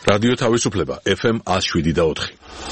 რადიო თავისუფლება FM 107.4.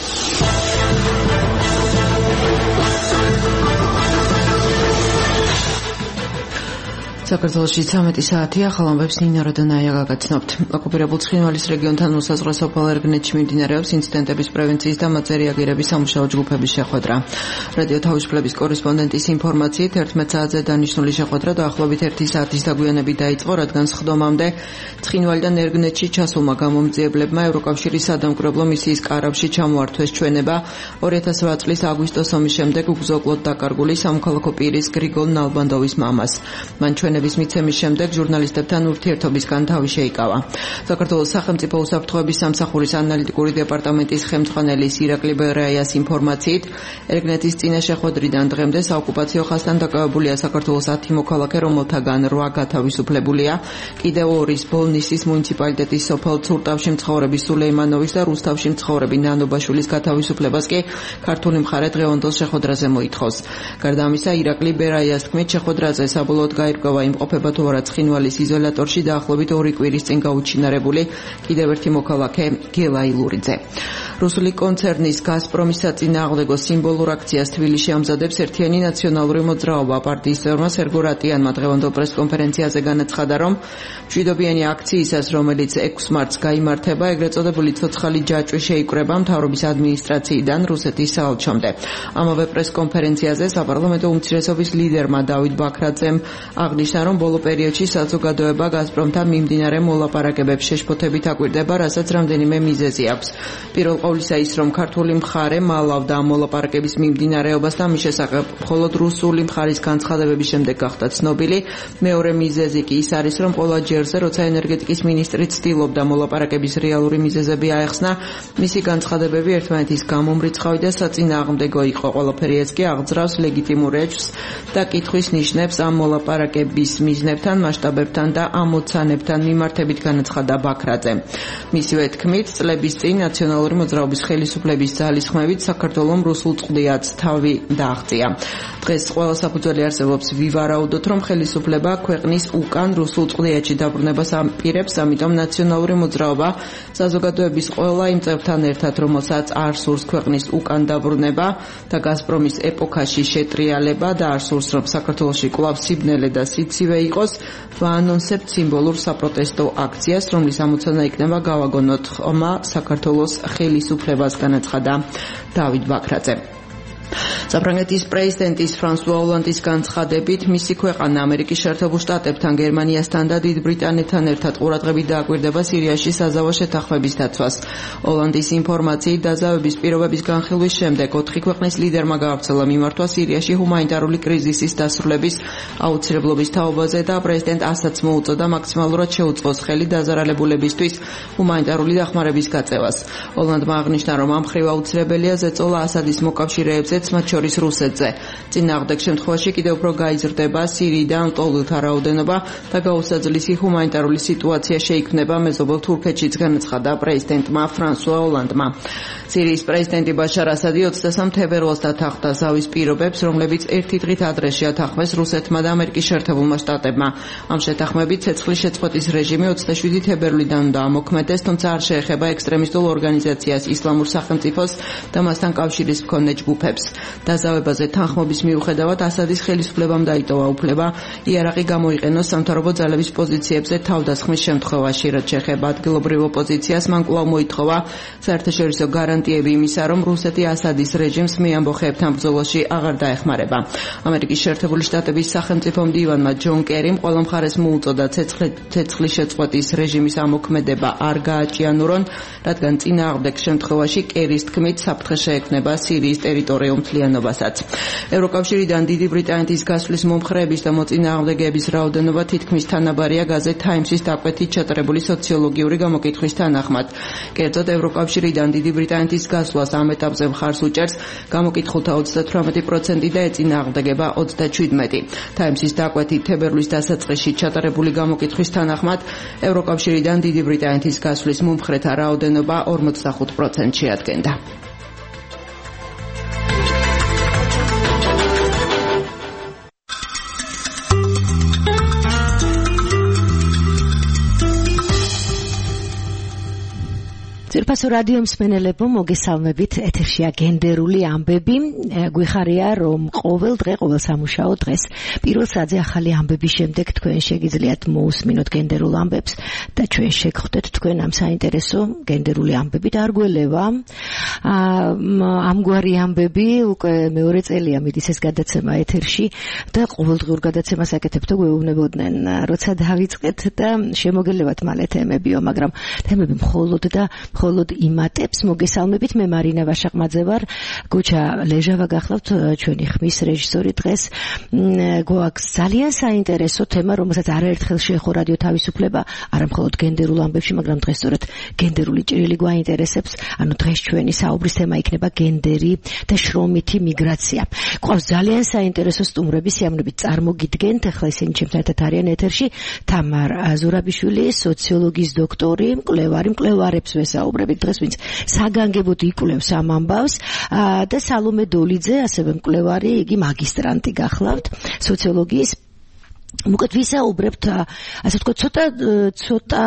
საქართველოში 13 საათია, ხალხებს ნინა როდანაია გაგაცნობთ. ოკუპირებულ ცხინვალის რეგიონთან უსაზღრო სოფელ ერგნეთში მიმდინარეობს ინციდენტების პრევენციის და მათზე რეაგირების სამუშაო ჯგუფების შეხვედრა. რადიო თავისუფლების კორესპონდენტის ინფორმაციით 11 საათზე დანიშნული შეხვედრა დაახლოებით 1 საათის დაგვიანებით დაიწყო, რადგან სხდომამდე ცხინვალიდან ერგნეთში ჩასულმა გამომძიებლებმა ევროკავშირის სადამკვირვებლო მისიის კარავში ჩამოართვეს ჩვენება 2008 წლის აგვისტოს ომის შემდეგ უგზო-კლოდ დაკარგული სამოქალაქო პირის გრიგოლ ნალბანდოვის მამას. მან ჩვენების მიცემის შემდეგ ჟურნალისტებთან ურთიერთობისგან თავი შეიკავა. საქართველოს სახელმწიფო უსაფრთხოების სამსახურის ანალიტიკური დეპარტამენტის ხელმძღვანელის ირაკლი ბერაიას ინფორმაციით, ერგნეთის წინა შეხვედრიდან დღემდე საოკუპაციო ხაზთან დაკავებულია საქართველოს 10 მოქალაქე, რომელთაგან 8 გათავისუფლებულია. კიდევ 2 ბოლნისის მუნიციპალიტეტის სოფელ ცურტავში მცხოვრები სულეიმანოვის და რუსთავში მცხოვრები ნანობაშვილის გათავისუფლებას კი ქართული მხარე დღევანდელ შეხვედრაზე მოითხოვს. გარდა ამისა, ირაკლი ბერაიას თქმით, შეხვედრაზე საბოლოოდ გაირკვევა იმყოფება თუ არა ცხინვალის იზოლატორში დაახლოებით 2 კვირის წინ გაუჩინარებული კიდევ ერთი მოქალაქე გელა ილურიძე. რუსული კონცერნის გაზპრომის საწინააღმდეგო სიმბოლურ აქციას თბილისში ამზადებს ერთიანი ნაციონალური მოძრაობა. პარტიის წევრმა სერგო რატიანმა დღევანდელ პრესკონფერენციაზე განაცხადა, რომ მშვიდობიანი აქციისას, რომელიც 6 მარტს გაიმართება, ეგრეთ წოდებული ცოცხალი ჯაჭვი შეიკრება მთავრობის ადმინისტრაციიდან რუსეთის საელჩომდე. ამავე პრესკონფერენციაზე საპარლამენტო უმცირესობის ლიდერმა დავით ბაქრაძემ აღნიშნა, რომ ბოლო პერიოდში საზოგადოება გაზპრომთან მიმდინარე მოლაპარაკებებს შეშფოთებით აკვირდება, რასაც რამდენიმე მიზეზი აქვს. პირველ ყოვლისა ის, რომ ქართული მხარე მალავდა ამ მოლაპარაკების მიმდინარეობას და მის შესახებ მხოლოდ რუსული მხარის განცხადებების შემდეგ გახდა ცნობილი. მეორე მიზეზი კი ის არის, რომ ყველა ჯერზე, როცა ენერგეტიკის მინისტრი ცდილობდა მოლაპარაკების რეალური მიზეზები აეხსნა, მისი განცხადებები ერთმანეთის გამომრიცხავი და საწინააღმდეგო იყო. ყველაფერი ეს კი აღძრავს ლეგიტიმურ ეჭვს და კითხვის ნიშნებს ამ მოლაპარაკების მიზნებთან, მასშტაბებთან და ამოცანებთან მიმართებით, განაცხადა ბაქრაძემ. მისივე თქმით, წლების წინ ნაციონალური მოძრაობის ხელისუფლების ძალისხმევით საქართველომ რუსულ წყდიაც თავი დააღწია. დღეს ყველა საფუძველი არსებობს ვივარაუდოთ, რომ ხელისუფლება ქვეყნის უკან რუსულ წყდიათში დაბრუნებას აპირებს, ამიტომ ნაციონალური მოძრაობა საზოგადოების ყველა იმ წევრთან ერთად, რომელსაც არ სურს ქვეყნის უკან დაბრუნება და გაზპრომის ეპოქაში შეტრიალება და არ სურს, რომ საქართველოში კვლავ სიბნელე და სიცივე იყოს, ვაანონსებთ სიმბოლურ საპროტესტო აქციას, რომლის ამოცანა იქნება გავაგონოთ ხმა საქართველოს ხელისუფლებას, განაცხადა დავით ბაქრაძე. საფრანგეთის პრეზიდენტის ფრანსუა ოლანდის განცხადებით, მისი ქვეყანა ამერიკის შეერთებულ შტატებთან, გერმანიასთან და დიდ ბრიტანეთთან ერთად ყურადღებით დააკვირდება სირიაში საზავო შეთანხმების დაცვას. ოლანდის ინფორმაციით, დაზავების პირობების განხილვის შემდეგ 4 ქვეყნის ლიდერმა გაავრცელა მიმართვა სირიაში ჰუმანიტარული კრიზისის დასრულების აუცილებლობის თაობაზე და პრეზიდენტ ასადს მოუწოდა მაქსიმალურად შეუწყოს ხელი დაზარალებულებისთვის ჰუმანიტარული დახმარების გაწევას. ოლანდმა აღნიშნა, რომ ამ მხრივ აუცილებელია ზეწოლა ასადის მოკავშირეებზეც, მათ შორის რუსეთზე. წინააღმდეგ შემთხვევაში კიდევ უფრო გაიზრდება სირიიდან ლტოლვილთა რაოდენობა და გაუსაძლისი ჰუმანიტარული სიტუაცია შეიქმნება მეზობელ თურქეთშიც, განაცხადა პრეზიდენტმა ფრანსუა ოლანდმა. სირიის პრეზიდენტი ბაშარ ასადი 23 თებერვალს დათანხმდა ზავის პირობებს, რომლებიც ერთი დღით ადრე შეათანხმეს რუსეთმა და ამერიკის შეერთებულმა შტატებმა. ამ შეთანხმებით ცეცხლის შეწყვეტის რეჟიმი 27 თებერვლიდან უნდა ამოქმედდეს, თუმცა არ შეეხება ექსტრემისტულ ორგანიზაციას ისლამურ სახელმწიფოს და მასთან კავშირის მქონე ჯგუფებს. დაზავებაზე თანხმობის მიუხედავად ასადის ხელისუფლებამ დაიტოვა უფლება იარაღი გამოიყენოს სამთავრობო ძალების პოზიციებზე თავდასხმის შემთხვევაში. რაც შეეხება ადგილობრივ ოპოზიციას, მან კვლავ მოითხოვა საერთაშორისო გარანტიები იმისა, რომ რუსეთი ასადის რეჟიმს მეამბოხეებთან ბრძოლაში აღარ დაეხმარება. ამერიკის შეერთებული შტატების სახელმწიფო მდივანმა ჯონ კერიმ ყველა მხარეს მოუწოდა ცეცხლის შეწყვეტის რეჟიმის ამოქმედება არ გააჭიანურონ, რადგან წინააღმდეგ შემთხვევაში კერის თქმით საფრთხე შეექმნება სირიის ტერიტორიულ მთლიანობასაც. ევროკავშირიდან დიდი ბრიტანეთის გასვლის მომხრეების და მოწინააღმდეგეების რაოდენობა თითქმის თანაბარია გაზეთ თაიმსის დაკვეთით ჩატარებული სოციოლოგიური გამოკითხვის თანახმად. კერძოდ, ევროკავშირიდან დიდი ბრიტანეთის გასვლას ამ ეტაპზე მხარს უჭერს გამოკითხულთა 38% და ეწინააღმდეგება 27%. თაიმსის დაკვეთით თებერვლის დასაწყისში ჩატარებული გამოკითხვის თანახმად, ევროკავშირიდან დიდი ბრიტანეთის გასვლის მომხრეთა რაოდენობა 45% შეადგენდა. ძვირფასო რადიო მსმენელებო, მოგესალმებით. ეთერშია გენდერული ამბები. გვიხარია, რომ ყოველ დღე, ყოველ სამუშაო დღეს პირველ საათზე ახალი ამბების შემდეგ თქვენ შეგიძლიათ მოусმინოთ გენდერულ ამბებს და ჩვენ შეგხვდეთ თქვენ ამ საინტერესო გენდერული ამბებით არ გველევა. ამგვარი ამბები უკვე მეორე წელია მიდის ეს გადაცემა ეთერში და ყოველდღიურ გადაცემას აკეთებთ გვეუბნებოდნენ, როცა დავიწყეთ და შემოგელევათ მალე თემებიო, მაგრამ თემები მხოლოდ იმატებს. მოგესალმებით, მე მარინა ვაშაყმაძე ვარ. გუჩა ლეჟავა გახლავთ ჩვენი ხმის რეჟისორი დღეს. გვაქვს ძალიან საინტერესო თემა, რომელსაც არაერთხელ შეეხო რადიო თავისუფლება, არა მხოლოდ გენდერულ ამბებში, მაგრამ დღეს სწორედ გენდერული ჭრილი გვაინტერესებს. ანუ დღეს ჩვენი საუბრის თემა იქნება გენდერი და შრომითი მიგრაცია. გვყავს ძალიან საინტერესო სტუმრები, სიამოვნებით წარმოგიდგენთ. ახლა ისინი ჩემთან ერთად არიან ეთერში. თამარ ზურაბიშვილი, სოციოლოგიის დოქტორი, მკვლევარებს ვესაუბრებით დღეს, ვინც საგანგებოდ იკვლევს ამ ამბავს, და სალომე დოლიძე, ასევე მკვლევარი, იგი მაგისტრანტი გახლავთ სოციოლოგიის. მოკეთ ვისაუბრებთ, ასე ვთქვათ, ცოტა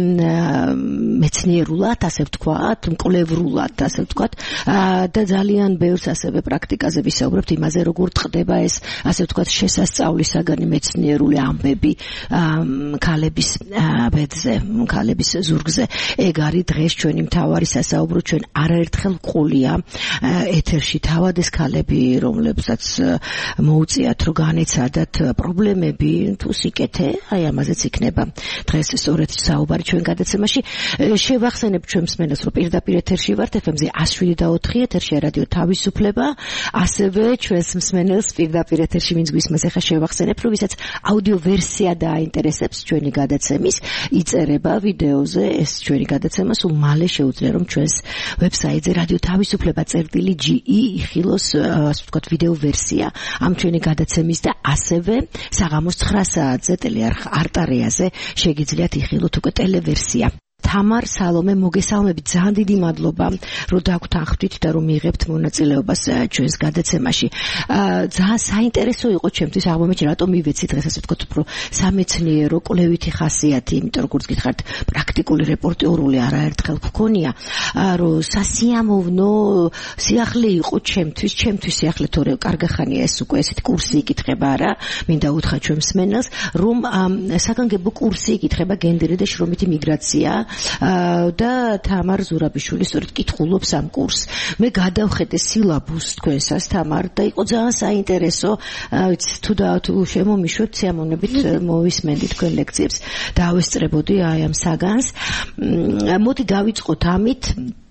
მეცნიერულად, ასე ვთქვათ, მკვლევრულად, ასე ვთქვათ, და ძალიან ბევრს ასევე პრაქტიკაზე ვისაუბრებთ იმაზე, როგორ ტყდება ეს, ასე ვთქვათ, შესასწავლისაგანი მეცნიერული ამბები ქალების ბედზე, ქალების ზურგზე. ეგ არის დღეს ჩვენი მთავარი სასაუბრო. ჩვენ არაერთხელ ვყოლია ეთერში თავად ეს ქალები, რომლებსაც მოუწიათ, რომ განეცადათ პრობლემები თუ სიკეთე, აი ამაზეც იქნება დღეს სწორედ საუბარი ჩვენ გადაცემაში. შევახსენებ ჩვენ მსმენელს, რომ პირდაპირ ეთერში ვართ FM-ზე 107.4 ეთერში რადიო თავისუფლება, ასევე ჩვენს მსმენელს პირდაპირ ეთერში ვინც გვისმენს, ახლა შევახსენებ, რომ ვისაც აუდიო ვერსია დააინტერესებს ჩვენი გადაცემის, იწერება ვიდეოზე ეს ჩვენი გადაცემა, სულ მალე შეუძლია რომ ჩვენს ვებსაიტზე რადიო თავისუფლება.ge იხილოს, ასე ვთქვათ, ვიდეო ვერსია ამ ჩვენი გადაცემის და ასევე საღამოს 9 საათზე ტელეარხ არტარიაზე შეგიძლიათ იხილოთ უკვე ტელევერსია. თამარ, სალომე, მოგესალმებით. ძალიან დიდი მადლობა, რომ დაგვთანხმდით და რომ მიიღებთ მონაწილეობას ჩვენს გადაცემაში. ძალიან საინტერესო იყო ჩემთვის აღმოჩნდა, რატომ მივეცი დღეს ასე ვთქვათ, უფრო სამეცნიერო, კვლევითი ხასიათი, იმიტომ როგორც გითხარით, პრაქტიკული რეპორტიორული არაერთხელ გქონია, რომ სასიამოვნო სიახლე იყო ჩემთვის სიახლე, თორე კარგახანია ეს უკვე ესეთი კურსი იკითხება რა, მინდა უთხრა ჩვენ მსმენელს, რომ საგანგებო კურსი იკითხება გენდერი და შრომითი მიგრაცია. და თამარ ზურაბიშვილი სწორედ კითხულობს ამ კურსს. მე გადავხედე სილაბუსს თქვენსას, თამარ, და იყო ძალიან საინტერესო. თუ შემომიშვეთ, სიამოვნებით მოვისმენდი თქვენ ლექციებს, დავესწრებოდი აი ამ საგანს. მოდი დავიწყოთ ამით.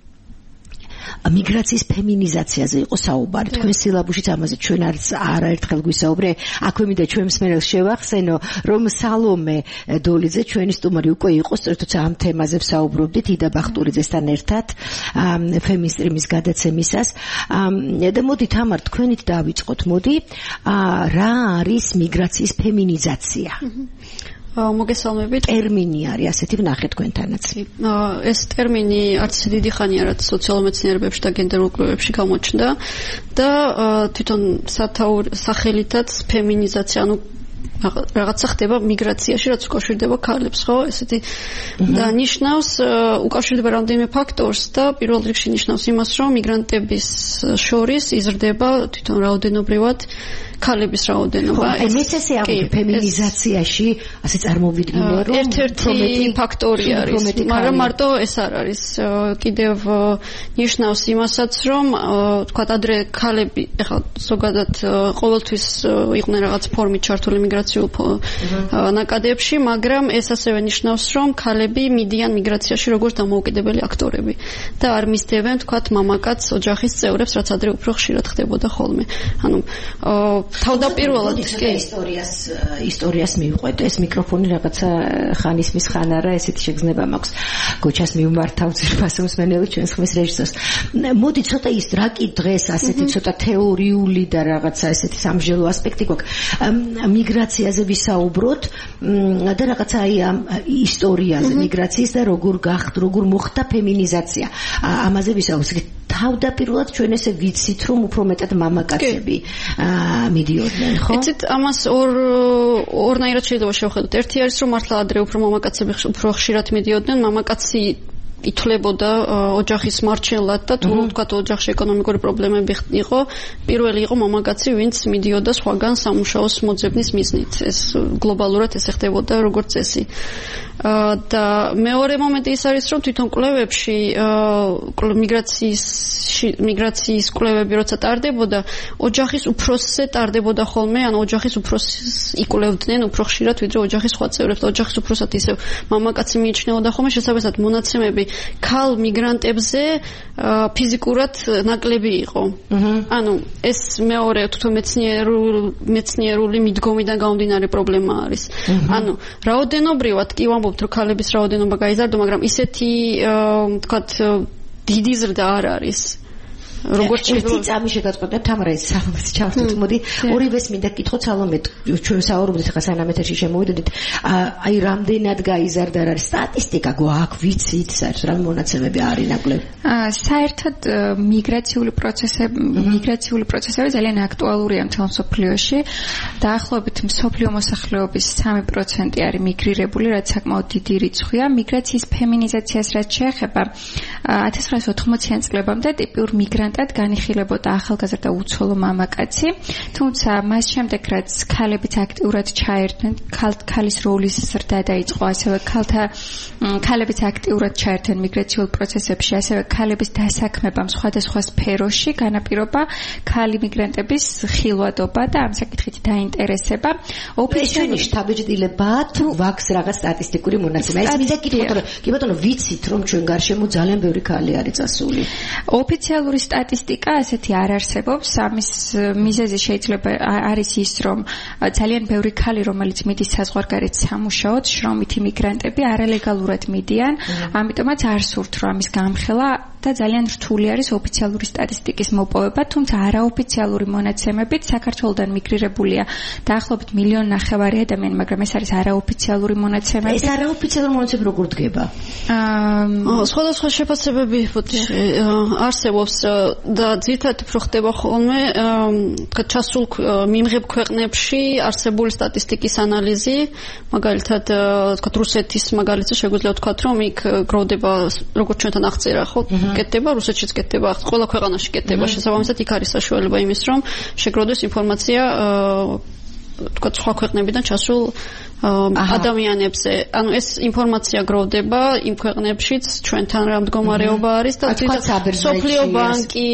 მიგრაციის ფემინიზაციაზე იყო საუბარი. თქვენ სილაბუსით ამაზე ჩვენ არაერთხელ გვისაუბრე. აქვე მინდა ჩვენ მსმენელს შევახსენო, რომ სალომე დოლიძე ჩვენი სტუმარი უკვე იყო, სწორედ ამ თემაზე ვსაუბრობდით იდა ბახტურიძესთან ერთად ფემინსტრიმის გადაცემისას. და მოდი თამარ, თქვენით დავიწყოთ. მოდი, რა არის მიგრაციის ფემინიზაცია? მოგესალმებით. ტერმინი არის ასეთი, ვნახეთ თქვენთანაც. ეს ტერმინი არც დიდი ხანია რაც სოციალურ მეცნიერებებში და გენდერულ კვლევებში გამოჩნდა და თვითონ სახელითაც ფემინიზაცია, ანუ რაღაცა ხდება მიგრაციაში, რაც უკავშირდება ქალებს, ხო? ესეთი და ნიშნავს, უკავშირდება რამდენიმე ფაქტორს და პირველ რიგში ნიშნავს იმას, რომ მიგრანტების შორის იზრდება თვითონ რაოდენობრივად ქალების რაოდენობა. ეს ესე არის ფემინიზაციაში, ასე წარმოვიდგინე, რომ ერთ-ერთი ფაქტორი არის, მაგრამ მარტო ეს არ არის. კიდევ ნიშნავს იმასაც, რომ თქვათ ადრე ქალები, ეხლა ზოგადად ყოველთვის იყვნენ რაღაც ფორმით ჩართული მიგრაციულ ნაკადებში, მაგრამ ეს ასევე ნიშნავს, რომ ქალები მიდიან მიგრაციაში როგორც დამოუკიდებელი აქტორები და არ მისდევენ, თქვათ, მამაკაც ოჯახის წევრებს, რაც ადრე უფრო ხშირად ხდებოდა ხოლმე. ანუ თავდაპირველად ისტორიას მივყვეთ, ეს მიკროფონი რაღაცა ხანის მის ხან არა, ესეთი შეგრძნება მაქვს. გოჩას მივმართავ ძირფასო მსმენელი ჩვენს ხმის რეჟისორს. მოდი ცოტა ის რა კი დღეს ასეთი ცოტა თეორიული და რაღაცა ესეთი სამჟელო ასპექტი გვაქვს. მიგრაციაზე ვისაუბროთ და რაღაცა აი ამ ისტორიაზე მიგრაციის და როგორ მოხდა ფემინიზაცია. ამაზე ვისაუბროთ. თავდაპირველად ჩვენ ესე ვიცით, რომ უფრო მეტად მამაკაცები მიდიოდნენ, ხო? იცით, ამას ორნაირად შეიძლება შევხედოთ. ერთი არის, რომ მართლა ადრე უფრო მამაკაცები უფრო ხშირად მიდიოდნენ, მამაკაცი ითვლებოდა ოჯახის მარჩელად და თუ ვთქვათ ოჯახში ეკონომიკური პრობლემები იყო, პირველი იყო მამაკაცი, ვინც მიდიოდა სხვაგან სამუშაოს მოძებნის მიზნით. ეს გლობალურად ესე ხდებოდა როგორც წესი. და მეორე მომენტი ის არის, რომ თვითონ კვლევებში მიგრაციის კვლევები როცა ტარდებოდა, ოჯახის უფროსზე ტარდებოდა ხოლმე, ანუ ოჯახის უფროსს იკვლევდნენ უფრო ხშირად, ვიდრე ოჯახის სხვა წევრებს. ოჯახის უფროსად ისევ მამაკაცი მიიჩნეოდა ხოლმე, შესაბამისად მონაცემები ქალ მიგრანტებზე ფიზიკურად ნაკლები იყო. ანუ ეს მეორე თვითონ მეცნიერული მიდგომიდან გამომდინარე პრობლემა არის. ანუ რაოდენობრივად კი ვამბობთ, რომ ქალების რაოდენობა გაიზარდა, მაგრამ ისეთი თქვათ დიდი ზრდა არ არის. როგორც ერთი წამი შეგაწყვეტებთ ამ რა საუბარს ჩავთვლით. მოდი ორივეს მინდა გკითხოთ სალომე, ჩვენ საუბრობთ ახლა სანამ ეთერში შემოვიდოდით, აი რამდენად გაიზარდა, რა არის სტატისტიკა გვაქვს, ვიცით, საერთოდ რა მონაცემები არის ნაკლები? საერთოდ მიგრაციული პროცესები ძალიან აქტუალურია მთელ მსოფლიოში. დაახლოებით მსოფლიო მოსახლეობის 3% არის მიგრირებული, რაც საკმაოდ დიდი რიცხვია. მიგრაციის ფემინიზაციას რაც შეეხება 1980-იან წლებამდე ტიპიურ მიგრანტად განიხილებოდა ახალგაზრდა უცოლო მამაკაცი, თუმცა მას შემდეგ რაც ქალებიც აქტიურად ჩაერთნენ, ქალის როლის ზრდა დაიწყო, ასევე ქალებიც აქტიურად ჩაერთნენ მიგრაციულ პროცესებში, ასევე ქალების დასაქმებამ სხვადასხვა სფეროში განაპირობა ქალი მიგრანტების ხილვადობა და ამ საკითხით დაინტერესება. ოფიციალური შთაბეჭდილება თუ ვაქს რაღაც სტატისტიკური მონაცემა. ეს მინდა გითხრათ, რომ კი ბატონო, ვიცით, რომ ჩვენ გარშემო ძალიან ბევრი ქალი არის წასული. ოფიციალური სტატისტიკა ასეთი არ არსებობს. ამის მიზეზი შეიძლება არის ის, რომ ძალიან ბევრი ქალი, რომელიც მიდის საზღვარგარეთ სამუშაოდ, შრომითი მიგრანტები არალეგალურად მიდიან, ამიტომაც არ სურთ, რომ ამის გამხელა და ძალიან რთული არის ოფიციალური სტატისტიკის მოპოვება, თუმცა არაოფიციალური მონაცემებით საქართველოდან მიგრირებულია დაახლოებით 1.5 მილიონი ადამიანი, მაგრამ ეს არის არაოფიციალური მონაცემები. ეს არაოფიციალური მონაცემები როგორ დგება? სხვადასხვა შეფასებები არსებობს და ძირითადად უფრო ხდება ხოლმე ჩასულ მიმღებ ქვეყნებში არსებული სტატისტიკის ანალიზი, მაგალითად თქვა რუსეთის მაგალითზე შეგვიძლია ვთქვათ, რომ იქ გროვდება როგორც ჩვენთან აღწერა, ხო? კეთდება, რუსეთშიც კეთდება, ყველა ქვეყანაში კეთდება. შესაბამისად იქ არის საშუალება იმის, რომ შეგროვდეს ინფორმაცია თქვა სხვა ქვეყნებიდან ჩასულ ადამიანებზე. ანუ ეს ინფორმაცია გროვდება იმ ქვეყნებშიც, ჩვენთან რა მდგომარეობა არის და მსოფლიო ბანკი,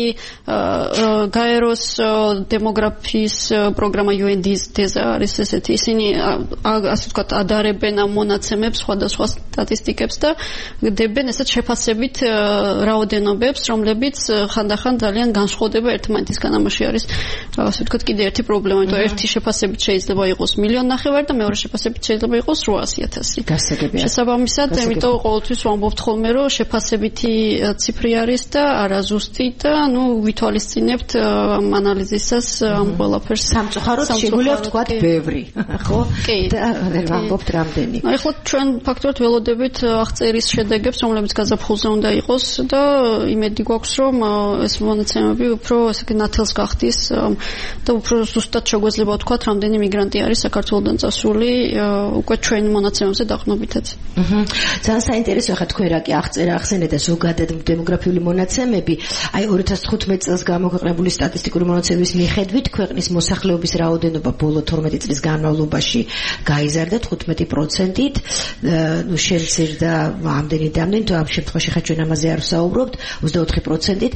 გაეროს დემოგრაფიის პროგრამა UNDP არის ესეთი. ისინი ასე ვთქვათ ადარებენ ამ მონაცემებს, სხვადასხვა სტატისტიკებს და დებენ ესეთ შეფასებით რაოდენობებს, რომლებიც ხანდახან ძალიან განსხვავდება ერთმანეთისგან. ამაში არის ასე ვთქვათ კიდე ერთი პრობლემა, იმიტომ ერთი შეფასებით შეიძლება იყოს 1.5 მილიონი და მეორე შეფასებით შეიძლება იყოს 800,000. შესაბამისად, იმიტომ ყოველთვის ვამბობთ ხოლმე, რომ შეფასებითი ციფრი არის და არაზუსტი და ვითვალისწინებთ ამ ანალიზისას ამ ყველაფერს. სამწუხაროდ შეგვიძლია ვთქვათ ბევრი, ხო? და ვამბობთ რამდენი. ეხლა ჩვენ ფაქტობრივად ველოდებით აღწერის შედეგებს, რომლებიც გაზაფხულზე უნდა იყოს და იმედი გვაქვს, რომ ეს მონაცემები უფრო ესე ნათელს გახდის და უფრო ზუსტად შეგვეძლება ვთქვათ, რამდენი მიგრანტი არის საქართველოდან წასული უკვე ჩვენ მონაცემებზე დაყრდნობითაც. ძალიან საინტერესო ხა თქვენ რა კი ახსენეთ და ზოგადად დემოგრაფიული მონაცემები, აი 2015 წელს გამოქვეყნებული სტატისტიკური მონაცემების მიხედვით ქვეყნის მოსახლეობის რაოდენობა ბოლო 12 წლის განმავლობაში გაიზარდა 15%-ით, შემცირდა ამდენი, თუ ამ შემთხვევაში ხა ჩვენ ამაზე არ ვსაუბრობთ, 24%-ით.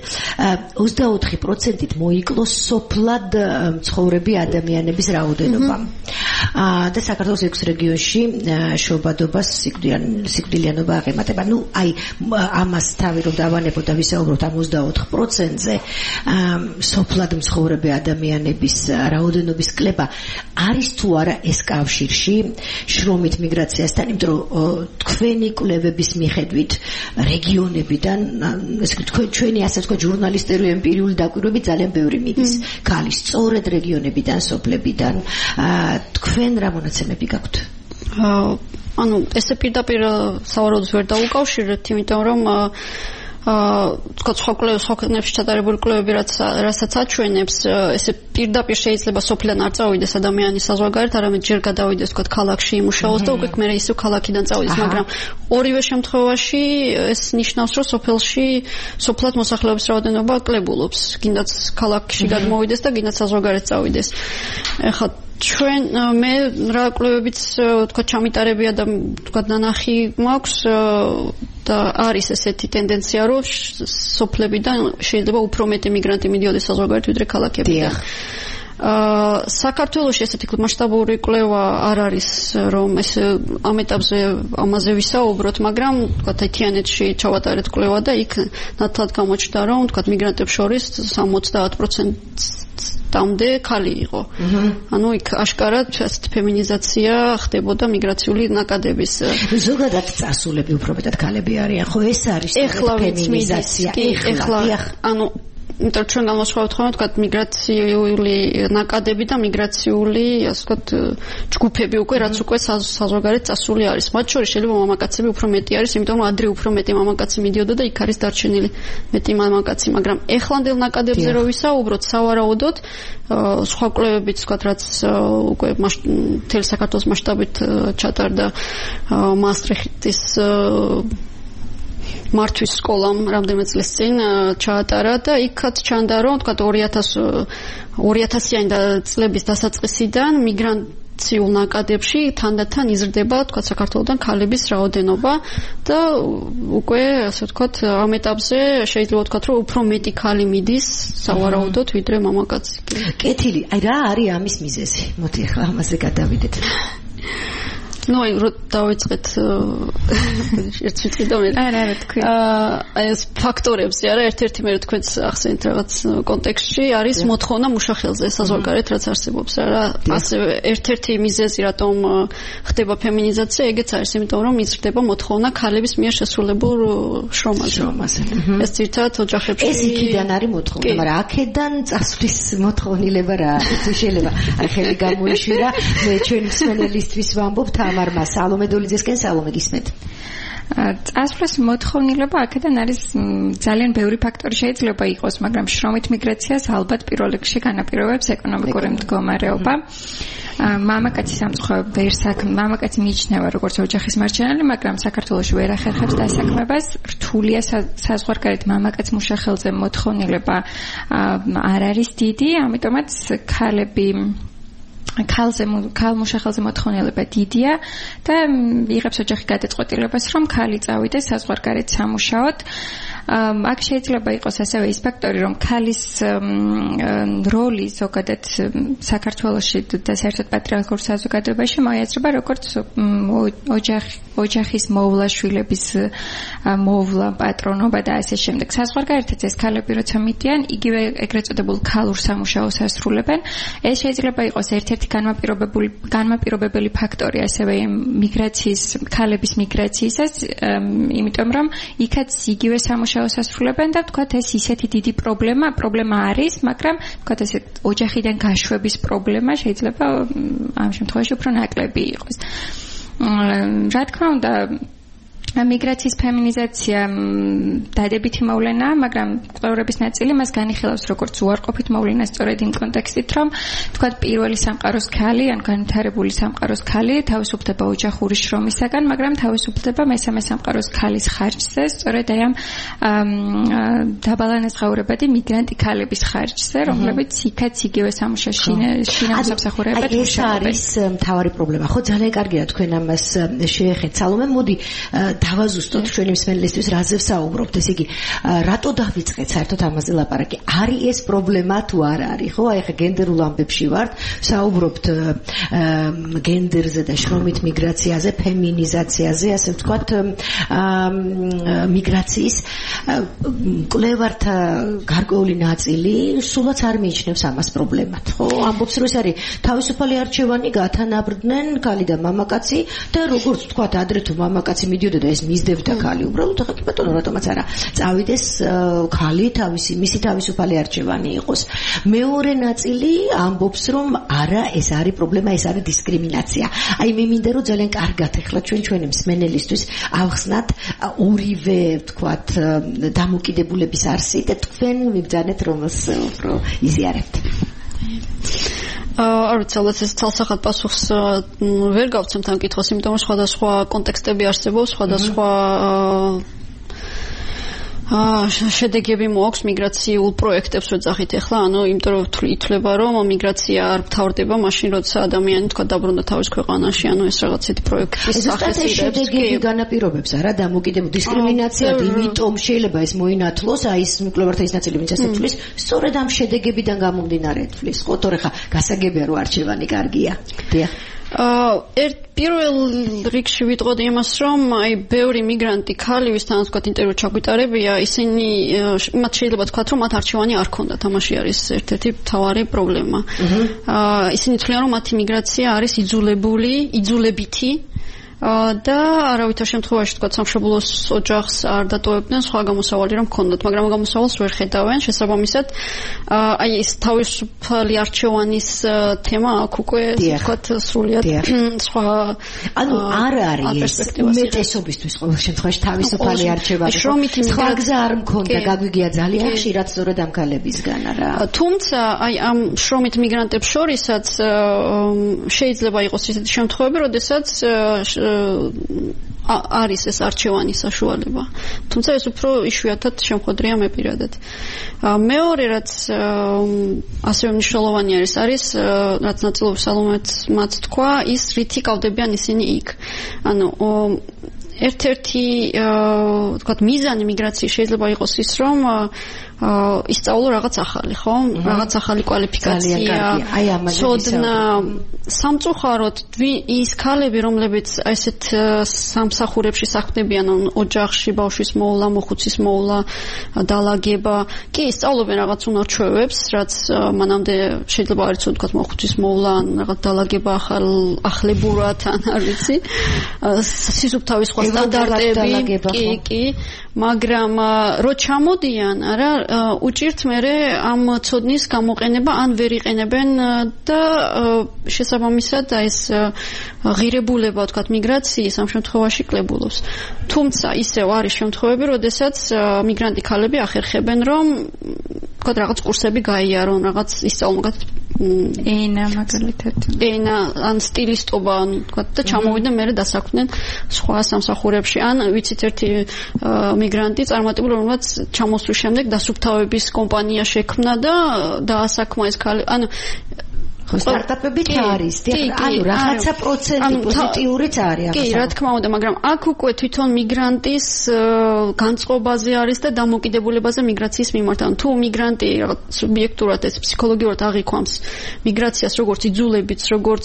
24%-ით მოიკლო სოფლად მცხოვრები ადამიანების რაოდენობა. და საქართველოს 6 რეგიონში შობადობას სიკვდილიანობა აღემატება. აი ამას თავი რომ დავანებოთ და ვისაუბროთ ამ 24%-ზე სოფლად მცხოვრები ადამიანების რაოდენობის კლება არის თუ არა ეს კავშირში შრომით მიგრაციასთან, იმიტომ რომ თქვენი კვლევების მიხედვით რეგიონებიდან ესე ჩვენი ასე თქვა ჟურნალისტური ემპირიული დაკვირვები ძალიან ბევრი მიდის ქალის სწორედ რეგიონებიდან, სოფლებიდან. თქვენ რა მონაცემები გაქვთ? ანუ ესე პირდაპირ სავარაუდოდ ვერ დაუკავშირებთ, იმიტომ რომ თქვა სხვა ქვეყნებში ჩატარებული კვლევები რასაც აჩვენებს, ესე პირდაპირ შეიძლება სოფლიდან არ წავიდეს ადამიანი საზღვარგარეთ, არამედ ჯერ გადავიდეს თქვა ქალაქში იმუშაოს და უკვე მერე ისევ ქალაქიდან წავიდეს, მაგრამ ორივე შემთხვევაში ეს ნიშნავს, რომ სოფლად მოსახლეობის რაოდენობა კლებულობს, გინდაც ქალაქში გადმოვიდეს და გინდაც საზღვარგარეთ წავიდეს. ეხლა ჩვენ მე რა კვლევებიც თქვა ჩამიტარებია და თქვა ნანახი მაქვს და არის ესეთი ტენდენცია, რომ სოფლებიდან შეიძლება უფრო მეტი მიგრანტი მიდიოდეს საზღვარგარეთ ვიდრე ქალაქებიდან. საქართველოში ესეთი მასშტაბური კვლევა არ არის, რომ ეს ამ ეტაპზე ამაზე ვისაუბროთ, მაგრამ თქვა ეთიანეთში ჩავატარეთ კვლევა და იქ ნათლად გამოჩნდა, რომ თქვა მიგრანტებს შორის 70% ქალი იყო. ანუ იქ აშკარად ასეთ ფემინიზაცია ხდებოდა მიგრაციული ნაკადების. ზოგადად წარსულები უფრო მეტად ქალები არიან, ხო ეს არის ფემინიზაცია. ეხლა ანუ იმიტომ ჩვენ გამოსვავთ ხოლმე თქვა მიგრაციული ნაკადები და მიგრაციული ასე ვთქვათ ჯგუფები უკვე რაც უკვე საზღვარგარეთ წასული არის. მათ შორის შეიძლება მამაკაცები უფრო მეტი არის, იმიტომ რომ ადრე უფრო მეტი მამაკაცი მიდიოდა და იქ არის დარჩენილი მეტი მამაკაცი, მაგრამ ეხლანდელ ნაკადებზე რო ვისაუბროთ, სავარაუდოდ სხვა კვლევებიც ვთქვათ, რაც უკვე მთელი საქართველოს მასშტაბით ჩატარდა მასტრიხტის მართვის სკოლამ რამდენიმე წლის წინ ჩაატარა და იქაც ჩანდა, რომ თქვა 2000-იანი წლების დასაწყისიდან მიგრაციულ ნაკადებში თანდათან იზრდება თქვა საქართველოსთან ქალების რაოდენობა და უკვე ასე ვთქვათ ამ ეტაპზე შეიძლება ვთქვათ, რომ უფრო მეტი ქალი მიდის სავარაუდოდ ვიდრე მამაკაცი. კეთილი, აი რა არის ამის მიზეზი? მოდი ახლა ამაზე გადავიდეთ. ну აი რო დავიწყეთ ერთ ვიწყი და მე არა თქვი აი ეს ფაქტორებზე არა ერთ-ერთი მე თქვენს ახსენეთ რაღაც კონტექსტში არის მოთხოვნა მუშახელზე საზღვარგარეთ რაც არსებობს რა ასევე ერთ-ერთი მიზეზი რატომ ხდება ფემინიზაცია ეგეც არის იმიტომ რომ იზრდება მოთხოვნა ქალების მიერ შესრულებულ შრომაზე ეს ძირითადად ოჯახებში ეს იქიდან არის მოთხოვნა მაგრამ აქედან წასვლის მოთხოვნილება რა თუ შეიძლება აი ხელი გამოიშვირა მე ჩვენი მსმენელისთვის ვამბობ თამარმა სალომე დოლიძესკენ სალომე გისმენთ წასვლის მოთხოვნილება აქედან არის ძალიან ბევრი ფაქტორი შეიძლება იყოს მაგრამ შრომით მიგრაციას ალბათ პირველ რიგში განაპირობებს ეკონომიკური მდგომარეობა მამაკაცი სამწუხაროდ ვერ მამაკაცი მიიჩნევა როგორც ოჯახის მარჯვენალი მაგრამ საქართველოში ვერ ახერხებს დასაქმებას რთულია საზღვარგარეთ მამაკაც მუშახელზე მოთხოვნილება არ არის დიდი ამიტომაც ქალ მუშახელზე მოთხოვნილება დიდია და იღებს ოჯახი გადაწყვეტილებას რომ ქალი წავიდეს საზღვარგარეთ სამუშაოდ აქ შეიძლება იყოს ასევე ის ფაქტორი რომ ქალის როლი ზოგადად საქართველოში და საერთოდ პატრიარქალურ საზოგადოებაში მოიაზრება როგორც ოჯახის მოვლა შვილების მოვლა პატრონობა და ასე შემდეგ საზღვარგარეთაც ეს ქალები როცა მიდიან იგივე ეგრეთ წოდებულ ქალურ სამუშაოს ასრულებენ ეს შეიძლება იყოს ერთ-ერთი განმაპირობებელი ფაქტორი ასევე მიგრაციის ქალების მიგრაციისას იმიტომ რომ იქაც იგივე სამუშაოს ასრულებენ და თქვათ ეს ისეთი დიდი პრობლემა არის მაგრამ თქვათ ესე ოჯახიდან გაშვების პრობლემა შეიძლება ამ შემთხვევაში უფრო ნაკლები იყოს რა თქმა უნდა მიგრაციის ფემინიზაცია დადებითი მოვლენაა, მაგრამ კვლევრების ნაწილი მას განიხილავს როგორც უარყოფით მოვლენა სწორედ იმ კონტექსტით, რომ თქვათ პირველი სამყაროს ქალი ან განვითარებული სამყაროს ქალი თავისუფლდება ოჯახური შრომისაგან, მაგრამ თავისუფლდება მესამე სამყაროს ქალის ხარჯზე, სწორედ აი ამ დაბალანაზღაურებადი მიგრანტი ქალების ხარჯზე, რომლებიც იქაც იგივე სამუშაოში შინამსახურებად მუშაობენ. ეს არის მთავარი პრობლემა. ხო, ძალიან კარგია თქვენ ამას შეეხეთ. სალომე, მოდი დავაზუსტოთ ჩვენი მსმენელისთვის რაზე ვსაუბრობთ ესე იგი რატო დავიწყეთ საერთოდ ამაზე ლაპარაკი არის ეს პრობლემა თუ არ არის ხო აი ხა გენდერულ ამბებში ვართ ვსაუბრობთ გენდერზე და შრომით მიგრაციაზე ფემინიზაციაზე ასე ვთქვათ მიგრაციის კვლევართა გარკვეული ნაწილი სულაც არ მიიჩნევს ამას პრობლემად ხო ამბობს რომ ეს არის თავისუფალი არჩევანი გათანაბრდნენ ქალი და მამაკაცი და როგორც ვთქვათ ადრე თუ მამაკაცი მიდიოდა და ეს მისდებდა ქალი უბრალოდ ხა კი ბატონო რატომაც არა წავიდეს ქალი მისი თავისუფალი არჩევანი იყოს მეორე ნაწილი ამბობს რომ არა ეს არის პრობლემა ეს არის დისკრიმინაცია აი მე მინდა რომ ძალიან კარგად ეხლა ჩვენი მსმენელისთვის ავხსნათ ორივე ვთქვათ დამოკიდებულების არსი და თქვენ მიბრძანეთ რომელს უფრო იზიარებთ არ ვიცი ალბათ ეს თალსახად პასუხს ვერ გავცემთ ამ კითხვას იმიტომ რომ სხვადასხვა კონტექსტები არსებობს სხვადასხვა შედეგები მოაქვს მიგრაციულ პროექტებს ვეძახით ახლა ანუ იმიტომ რომ ითვლება რომ მიგრაცია არ მთავრდება მაშინ როცა ადამიანი თქვა დაბრუნდა თავის ქვეყანაში ანუ ეს რაღაცეთი პროექტის სახეს იღებს შედეგები განაპირობებს არა დამოკიდებულ დისკრიმინაციად იმიტომ შეიძლება ეს მოინათლოს აი ეს მკვლევართა ის ნაწილი ვინც ასე თვლის სწორედ ამ შედეგებიდან გამომდინარე თვლის ხო თორე ხა გასაგებია რომ არჩევანი კარგია დიახ პირველ რიგში ვიტყოდი იმას რომ აი ბევრი მიგრანტი ქალი ვისთანაც ვთქვათ ინტერვიუ ჩაგვიტარებია ისინი მათ შეიძლება თქვათ რომ მათ არჩევანი არ ქონდათ ამაში არის ერთ-ერთი მთავარი პრობლემა ისინი თვლიან რომ მათი მიგრაცია არის იძულებითი და არავითარ შემთხვევაში თქვა სამშობლოს ოჯახს არ დატოვებდნენ სხვა გამოსავალი რომ ქონდათ მაგრამ გამოსავალს ვერ ხედავენ შესაბამისად აი ეს თავისუფალი არჩევანის თემა აქ უკვე თქვა სრულიად სხვა ანუ არ არის უმეტესობისთვის ყოველ შემთხვევაში თავისუფალი არჩევანი სხვა გზა არ მქონდა გაგვიგია ძალიან ხშირად სწორედ ამ ქალებისგან რა თუმცა აი ამ შრომით მიგრანტებს შორისაც შეიძლება იყოს ისეთი შემთხვევები როდესაც არის ეს არჩევანის საშუალება. თუმცა ეს უფრო იშვიათად შემოხდრია მე პირადად. მეორე რაც ასევე მნიშვნელოვანი არის რაც ნაწილობრივ სალომეც თქვა, ის რითი გავდებიან ისინი იქ. ანუ ერთ-ერთი ვთქვათ მიზანი მიგრაციის შეიძლება იყოს ის რომ ისწავლო რაღაც ახალი, ხო? რაღაც ახალი კვალიფიკაცია, სოდნა, სამწუხაროდ ის ქალები, რომლებიც ესეთ სამსახურებში საქმდებიან, ოჯახში ბავშვის მოვლა, მოხუცის მოვლა, დალაგება, კი ისწავლობენ რაღაც უნარჩვევებს, რაც მანამდე შეიძლება არ იცოდე, ვთქვათ, მოხუცის მოვლა, რაღაც დალაგება ახლებურად, ან არ ვიცი, სისუფთავის სხვა სტანდარტები, კი, მაგრამ რო ჩამოდიან, არა უჭირთ მერე ამ ცოდნის გამოყენება ან ვერ იყენებენ და შესაბამისად ეს ღირებულება ვთქვათ მიგრაციის ამ შემთხვევაში კლებულობს. თუმცა ისევ არის შემთხვევები, როდესაც მიგრანტი ქალები ახერხებენ რომ ვთქვათ რაღაც კურსები გაიარონ, რაღაც ისწავლონ ენა მაგალითად. ენა ან სტილისტობა ან ვთქვათ და ჩამოვიდნენ მერე დასაქმდნენ სხვა სამსახურებში. ან ვიცით ერთი მიგრანტი წარმატებული რომელსაც ჩამოსვლის შემდეგ დასუფთავების კომპანია შექმნა და დაასაქმა ეს ქალი. ანუ სტარტაპებით არის, ანუ რაღაცა პროცენტი პოზიტიურიც არის. კი, რა თქმა უნდა, მაგრამ აქ უკვე თვითონ მიგრანტის განწყობაზე არის და დამოკიდებულებაზე მიგრაციის მიმართ. ანუ თუ მიგრანტი რაღაც სუბიექტურად ეს ფსიქოლოგიურად აღიქვამს მიგრაციას როგორც იძულებიც, როგორც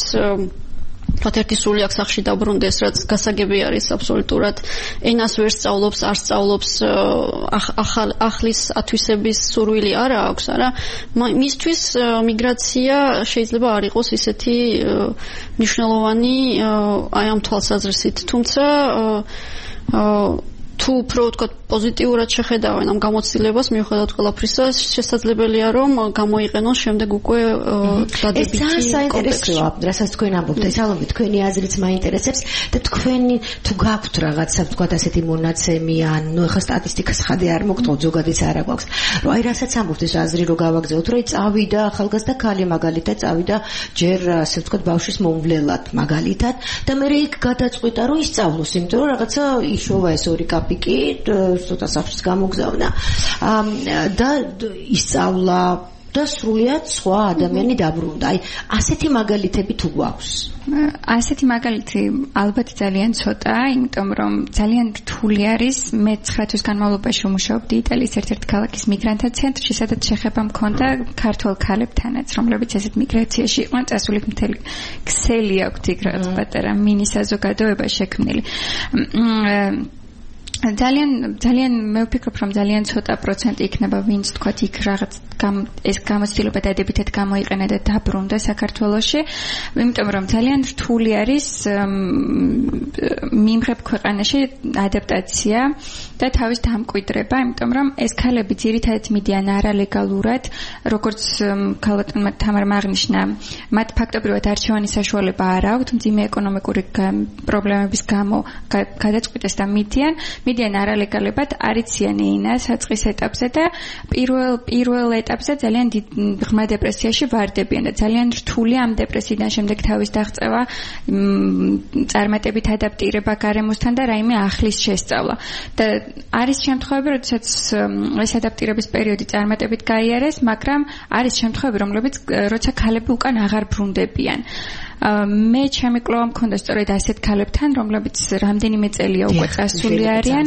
ერთ სული აქ სახში დაბრუნდეს, რაც გასაგები არის აბსოლუტურად. ენას ვერ სწავლობს, არ სწავლობს, ახლის ათვისების სურვილი არ აქვს, არა? მისთვის მიგრაცია შეიძლება არ იყოს ისეთი მნიშვნელოვანი აი ამ თვალსაზრისით. თუმცა თუ უფრო ვთქვათ პოზიტიურად შეხედავენ ამ გამოცდილებას მიუხედავად ყველაფრისა შესაძლებელია რომ გამოიყენოს შემდეგ უკვე დადებითი ეს ძალიან საინტერესოა რასაც თქვენ ამბობთ ეს ალბათ თქვენი აზრიც მაინტერესებს და თქვენი თუ გაქვთ რაღაცა ვთქვათ ასეთი მონაცემი ან ნუ ახლა სტატისტიკას ხადე არ მოგტყოთ ზოგადიც არ აქვს რომ აი რასაც ამბობთ ეს აზრი რო გავაგზავნოთ რომ წავიდა ახალგაზრდა ქალი მაგალითად წავიდა ჯერ ასე ვთქვათ ბავშვის მომვლელად მაგალითად და მე იქ გადაწყვიტა რომ ისწავლოს იმიტომ რომ რაღაცა იშოვა ეს ორი კაპიკი ცოტა საფრთხეს გამოგზავნა და ისწავლა და სრულიად სხვა ადამიანი დაბრუნდა. აი, ასეთი მაგალითები თუ გვაქვს? ასეთი მაგალითი ალბათ ძალიან ცოტა, იმიტომ რომ ძალიან რთული არის. მე 9 თვის განმავლობაში ვმუშაობდი იტალიის ერთ-ერთ ქალაქის მიგრანტთა ცენტრში, სადაც შეხება მქონდა ქართველ ქალებთანაც, რომლებიც ასეთ მიგრაციაში იყვნენ წასული მთელი ქსელი აქვთ იქ რაღაც პატარა მინი საზოგადოება შექმნილი. ძალიან მე ვფიქრობ რომ ძალიან ცოტა პროცენტი იქნება ვინც თქვა იქ რაღაც ეს გამოცდილება დადებითად გამოიყენა და დაბრუნდა საქართველოში იმიტომ რომ ძალიან რთული არის მიმღებ ქვეყანაში ადაპტაცია და თავის დამკვიდრება იმიტომ რომ ეს ქალები ძირითადად მიდიან არალეგალურად როგორც ქალბატონმა თამარამ აღნიშნა მათ ფაქტობრივად არჩევანის საშუალება არ აქვთ მძიმე ეკონომიკური პრობლემების გამო გადაწყვიტეს და მიდიან არალეგალებად არიციან ენა საწყის ეტაპზე და პირველ ეტაპზე ძალიან ღრმა დეპრესიაში ვარდებიან და ძალიან რთულია ამ დეპრესიიდან შემდეგ თავის დაღწევა წარმატებით ადაპტირება გარემოსთან და რაიმე ახლის შესწავლა და არის შემთხვევები როდესაც ეს ადაპტირების პერიოდი წარმატებით გაიარეს მაგრამ არის შემთხვევები რომლებიც როცა ქალები უკან აღარ ბრუნდებიან მე ჩემი კვლევა მქონდა სწორედ ასეთ ქალებთან რომლებიც რამდენიმე წელია უკვე წასული არიან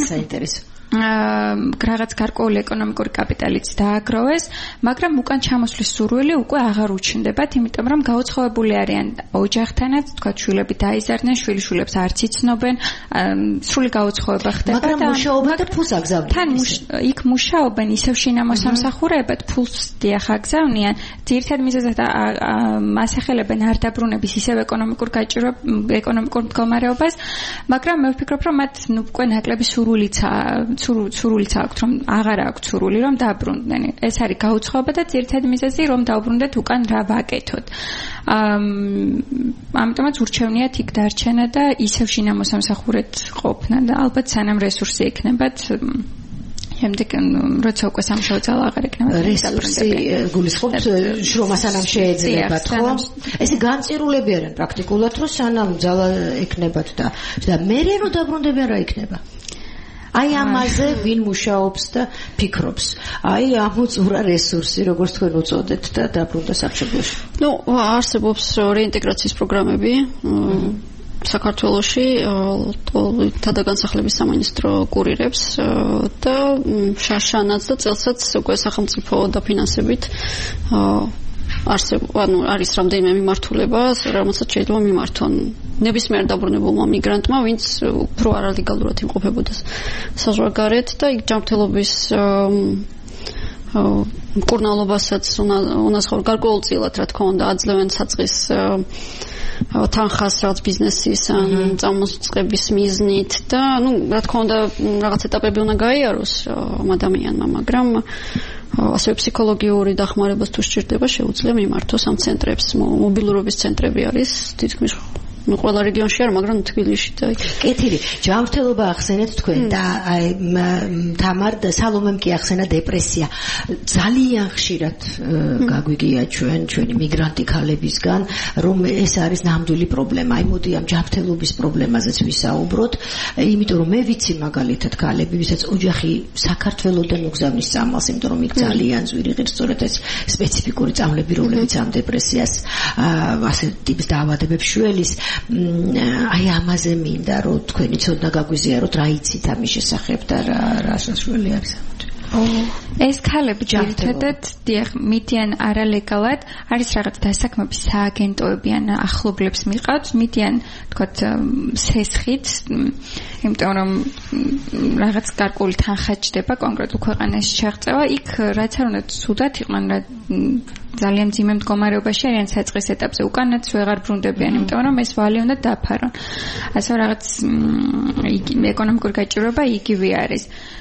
რაღაც გარკვეული ეკონომიკური კაპიტალიც დააგროვეს, მაგრამ უკან ჩამოსვლის სურვილი უკვე აღარ უჩნდებათ, იმიტომ რომ გაუცხოებული არიან ოჯახთანაც, თქვა შვილები დაიზარდნენ, შვილიშვილებს არც იცნობენ, სრული გაუცხოება ხდება და მაგრამ მუშაობა და ფულს აგზავნიან. თან იქ მუშაობენ ისევ შინამოსამსახურეებად, ფულს დიახ აგზავნიან, ძირითად მიზეზად ასახელებენ არ დაბრუნების ისევ ეკონომიკურ მდგომარეობას, მაგრამ მე ვფიქრობ, რომ მათ უკვე ნაკლები სურვილიც აქვთ, რომ აღარ აქვთ სურვილი, რომ დაბრუნდნენ. ეს არის გაუცხოება და ძირითადი მიზეზი, რომ დაუბრუნდეთ უკან რა ვაკეთოთ. ამიტომაც ურჩევნიათ იქ დარჩენა და ისევ შინამოსამსახურედ ყოფნა და ალბათ სანამ რესურსი იქნებათ შემდეგ როცა უკვე სამშაბათ ძალა აღარ იქნება რესურსი გულისხმობთ შრომა სანამ შეეძლებათ ხო ესე განწირულები არიან პრაქტიკულად რომ სანამ ძალა ექნებათ და მერე რომ დაბრუნდებიან რა იქნება აი ამაზე ვინ მუშაობს და ფიქრობს აი ამოწურა რესურსი როგორც თქვენ უწოდეთ და დაბრუნდა სამშობლოში ნუ არსებობს რეინტეგრაციის პროგრამები საქართველოში თადაგანსახლების სამინისტრო კურირებს და შაშანაც და წელსაც უკვე სახელმწიფო დაფინანსებით არის რამდენიმე მიმართულება, რომელსაც შეიძლება მიმართონ ნებისმიერ დაბრუნებულმა მიგრანტმა, ვინც უფრო არალეგალურად იმყოფებოდა საზღვარგარეთ და იქ ჯანმრთელობის მკურნალობასაც უნასხაურ გარკვეულწილად, რა თქმა უნდა, აძლევენ საწყის თანხას რაღაც ბიზნესის ან წამოსწყების მიზნით და ნუ რა თქმა უნდა რაღაც ეტაპები უნდა გაიაროს ამ ადამიანმა, მაგრამ ასევე ფსიქოლოგიური დახმარებას თუ სჭირდება შეუძლია მიმართოს ამ ცენტრებს. მობილურობის ცენტრები არის თითქმის ყველა რეგიონში არ, მაგრამ თბილისში და კეთილი. ჯანმრთელობა ახსენეთ თქვენ და აი თამარ და სალომემ კი ახსენა დეპრესია. ძალიან ხშირად გაგვიგია ჩვენი მიგრანტი ქალებისგან, რომ ეს არის ნამდვილი პრობლემა. აი მოდი ამ ჯანმრთელობის პრობლემაზეც ვისაუბროთ, იმიტომ რომ მე ვიცი მაგალითად ქალები, ვისაც ოჯახი საქართველოდან უგზავნის წამალს, იმიტომ რომ იქ ძალიან ზვირი ღირს სწორედ ეს სპეციფიკური წამლები, რომლებიც ამ დეპრესიას ასე ტიპის დაავადებებს შველის აი ამაზე მინდა რომ თქვენი ცოდნა გაგვიზიაროთ რა იცით ამის შესახებ და რა საშუალება არის ეს ქალები ძირითადად მიდიან არალეგალად არის რაღაც დასაქმების სააგენტოები ან ახლობლებს მიყავთ მიდიან თქვათ სესხით იმიტომ რომ რაღაც გარკვეული თანხა ჯდება კონკრეტულ ქვეყანაში ჩაღწევა იქ რაც არ უნდა ცუდად იყვნენ რა ძალიან ძიმე მდგომარეობაში არიან საწყის ეტაპზე უკანაც ვეღარ ბრუნდებიან იმიტომ რომ ეს ვალი უნდა დაფარონ ასე რაღაც ეკონომიკური გაჭირვება იგივე არის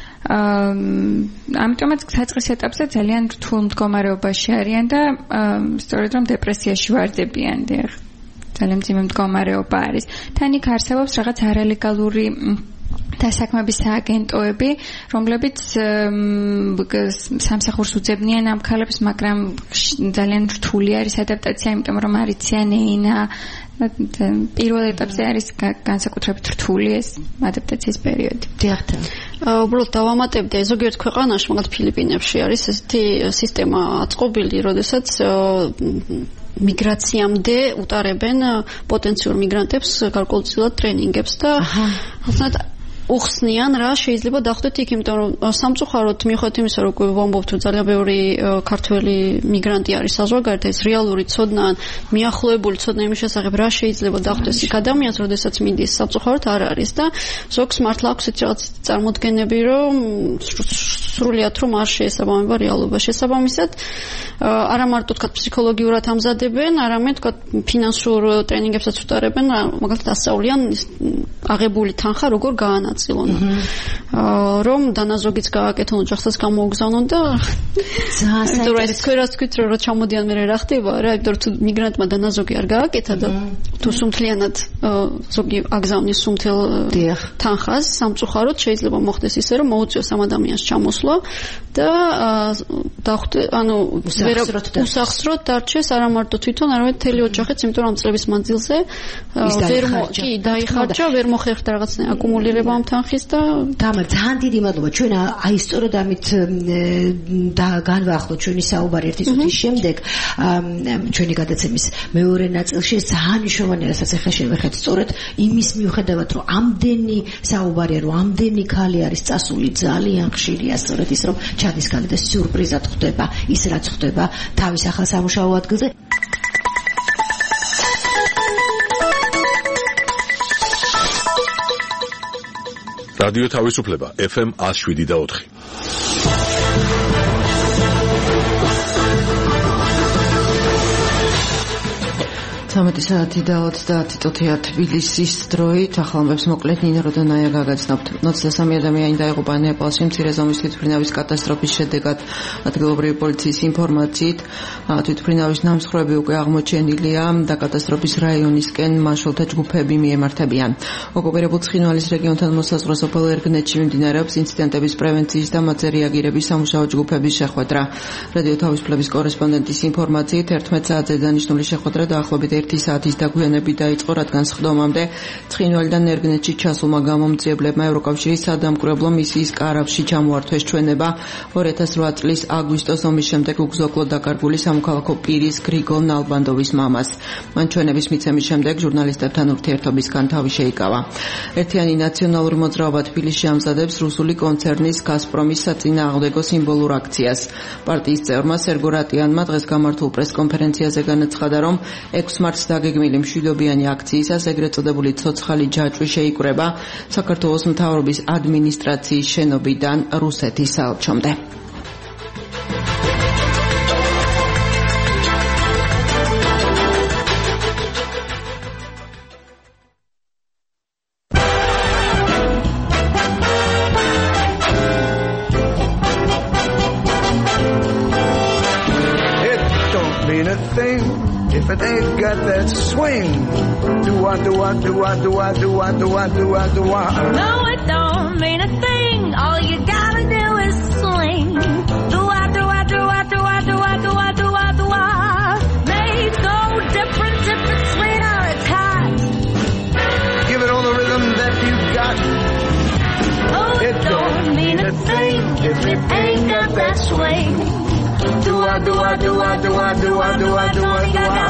ამიტომაც საწყის ეტაპზე ძალიან რთულ მდგომარეობაში არიან და სწორედ რომ დეპრესიაში ვარდებიან ძალიან ძიმე მდგომარეობა არის თან იქ არსებობს რაღაც არალეგალური დასაქმების სააგენტოები, რომლებიც სამსახურს უძებნიან ამ ქალებს, მაგრამ ძალიან რთული არის ადაპტაცია, იმიტომ რომ არიციან ენა პირველ ეტაპზე არის განსაკუთრებით რთული ეს ადაპტაციის პერიოდი. დიახთან. უბრალოდ დავამატებდი, ზოგიერთ ქვეყანაში, მაგალითად ფილიპინებში არის ესეთი სისტემა აწყობილი, როდესაც მიგრაციამდე utარებენ პოტენციურ მიგრანტებს გარკვეულწილად ტრენინგებს და უხსნიან რა შეიძლება დახვდეთ იქ, იმიტომ რომ სამწუხაროდ მიუხედავად იმისა, რომ ვამბობთ, რომ ძალიან ბევრი ქართველი მიგრანტი არის საზღვარგარეთ, ეს რეალური ცოდნა, მიახლოებული ცოდნა იმის შესახებ, რა შეიძლება დახვდეს იქ ადამიანს, როდესაც მიდის, სამწუხაროდ არ არის და ზოგს მართლა აქვს ეს რაღაც წარმოდგენები, რომ სრულიად რომ არ შეესაბამება რეალობა. შესაბამისად, არა მარტო თქვა ფსიქოლოგიურად ამზადებენ, არამედ თქვა ფინანსურ ტრენინგებსაც უტარებენ, მაგალითად ასწავლიან აღებული თანხა როგორ გაანაწილონ. რომ დანაზოგიც გააკეთონ, ოჯახსაც გამოუგზავნონ და ძალიან საინტერესო რომ ჩამოდიან მე რა ხდება რა, იმიტომ რომ თუ მიგრანტმა დანაზოგი არ გააკეთა და თუ სუმთლიანად ზოგი აგზავნის სუმთელ თანხას, სამწუხაროდ შეიძლება მოხდეს ისე, რომ მოუწიოს ამ ადამიანს ჩამოსვლა და უსახსროდ დარჩეს არა მარტო თვითონ, არამედ მთელი ოჯახიც, იმიტომ რომ ამ წლების მანძილზე დაიხარჯა, ვერ მოხერხდა რაღაცნაირ აკუმულირება ამ თანხის და თამარ, ძალიან დიდი მადლობა. ჩვენ აი სწორედ ამით განვაახლოთ ჩვენი საუბარი ერთი წუთის შემდეგ ჩვენი გადაცემის მეორე ნაწილში ძალიან მნიშვნელოვანია, რასაც ახლა შევეხეთ სწორედ იმის მიუხედავად, რომ ამდენი საუბარია, რომ ამდენი ქალი არის წასული, ძალიან ხშირია სწორედ ის, რომ ჩადის ქალი და სიურპრიზად ხვდება ის, რაც ხვდება თავის ახალ სამუშაო ადგილზე. რადიო თავისუფლება FM 107.4. საათი და 30 წუთია თბილისის დროით. ახლა ამბებს მოკლედ ნინა როდონაია გაგაცნობთ. 23 ადამიანი დაიღუპა ნეპალში მცირე ზომის თვითმფრინავის კატასტროფის შედეგად. ადგილობრივი პოლიციის ინფორმაციით, თვითმფრინავის ნამსხვრევები უკვე აღმოჩენილია და კატასტროფის რაიონისკენ მაშველთა ჯგუფები მიემართებიან. ოკუპირებულ ცხინვალის რეგიონთან მოსაზღვრე სოფელ ერგნეთში მიმდინარეობს ინციდენტების პრევენციის და მათზე რეაგირების სამუშაო ჯგუფების შეხვედრა. რადიო თავისუფლების კორესპონდენტის ინფორმაციით 11 საათზე დანიშნული შეხვედრა დაახლოებით 1 საათის დაგვიანებით დაიწყო, რადგან სხდომამდე ცხინვალიდან ერგნეთში ჩასულმა გამომძიებლებმა ევროკავშირის სადამკვირვებლო მისიის კარავში ჩამოართვეს ჩვენება 2008 წლის აგვისტოს ომის შემდეგ უგზოკლოდ დაკარგული სამოქალაქო პირის გრიგოლ ნალბანდოვის მამას. მან ჩვენების მიცემის შემდეგ ჟურნალისტებთან ურთიერთობისგან თავი შეიკავა. ერთიანი ნაციონალური მოძრაობა თბილისში ამზადებს რუსული კონცერნის გაზპრომის საწინააღმდეგო სიმბოლურ აქციას. პარტიის წევრმა სერგო რატიანმა დღეს გამართულ პრესკონფერენციაზე განაცხადა, რომ 6 მარტს დაგეგმილი მშვიდობიანი აქციისას ეგრეთ წოდებული ცოცხალი ჯაჭვი შეიკვრება საქართველოს მთავრობის ადმინისტრაციის შენობიდან რუსეთის საელჩომდე. If it ain't got that swing, do-a, do-a, do-a, do-a, do-a, do-a, do-a, do-a. No, it don't mean a thing. All you gotta do is swing. Do-a, do-a, do-a, do-a, do-a, do-a, do-a, do-a. Makes no difference if it's sweet or it's hot. Give it all the rhythm that you got. Oh, it don't mean a thing if it ain't got that swing. Do-a, do-a, do-a, do-a, do-a, do-a, do-a, do-a.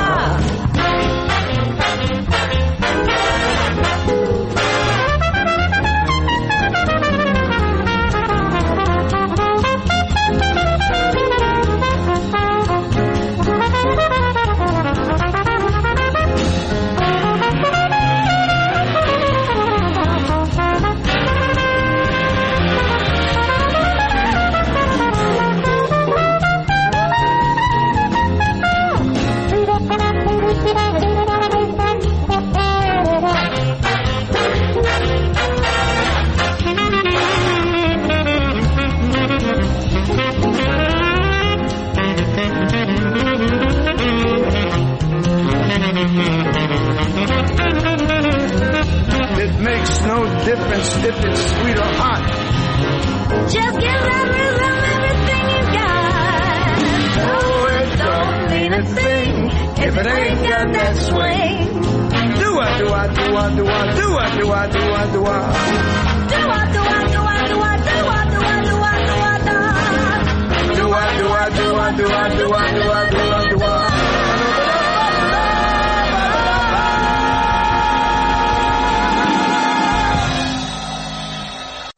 Difference if it's sweet or hot. Just give that rhythm everything you got. Oh, it don't mean a thing if it ain't got that swing. Do-a, do-a, do-a, do-a, do-a, do-a, do-a, do-a. Do-a, do-a, do-a, do-a, do-a, do-a, do-a, do-a, do-a. Do-a, do-a, do-a, do-a, do-a, do-a, do-a, do-a.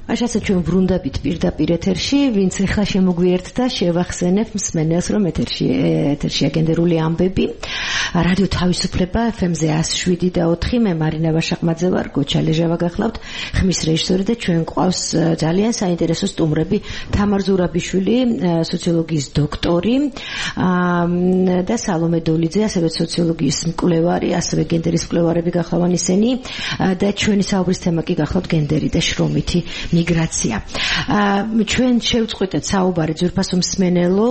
მაშასე ჩვენ ბრუნდებით პირდაპირ ეთერში, ვინც ახლა შემოგვიერთდა, შევახსენებ მსმენელს, რომ ეთერშია გენდერული ამბები. რადიო თავისუფლება FM-ზე 107.4, მე მარინა ვაშაყმაძე ვარ, გოჩა ლეჟავა გახლავთ, ხმის რეჟისორი და ჩვენ გვყავს ძალიან საინტერესო სტუმრები, თამარ ზურაბიშვილი, სოციოლოგიის დოქტორი და სალომე დოლიძე, ასევე სოციოლოგიის მკვლევარი, ასევე გენდერის მკვლევარები გახლავთ ისინი და ჩვენი საუბრის თემა კი გახლავთ გენდერი და შრომითი მიგრაცია. ჩვენ შევწყვეტეთ საუბარი ძვირფასო მსმენელო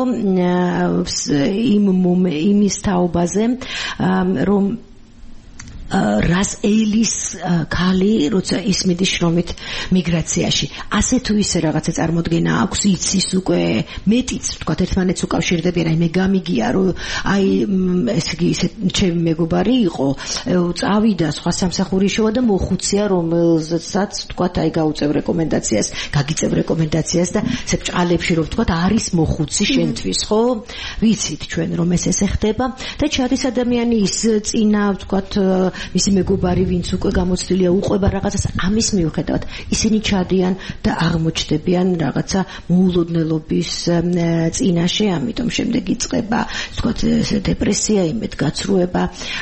იმის თაობაზე, რომ რას ელის ქალი როცა ისმის შრომით მიგრაციაში ასე თუ ისე რაღაცა წარმოდგენა აქვს იცის უკვე მეტიც თქვა ერთმანეთს უკავშირდებიან აი მე გამიგია რომ აი ესე იგი ისე ჩემი მეგობარი იყო წავიდა სხვა სამსახური შევა და მოხუცია რომელსაც თქვა აი გაუწევ რეკომენდაციას გაგიწევ რეკომენდაციას და ესე ბჭყალებში რომ თქვა არის მოხუცი შენთვის ხო ვიცით ჩვენ რომ ესე ხდება და ჩადის ადამიანი ის წინა თქვა მისი მეგობარი ვინც უკვე გამოცდილია უყვება რაღაცას ამის მიუხედავად ისინი ჩადიან და აღმოჩნდებიან რაღაცა მოულოდნელობის წინაშე ამიტომ შემდეგ იწყება თქვათ დეპრესია იმედგაცრუება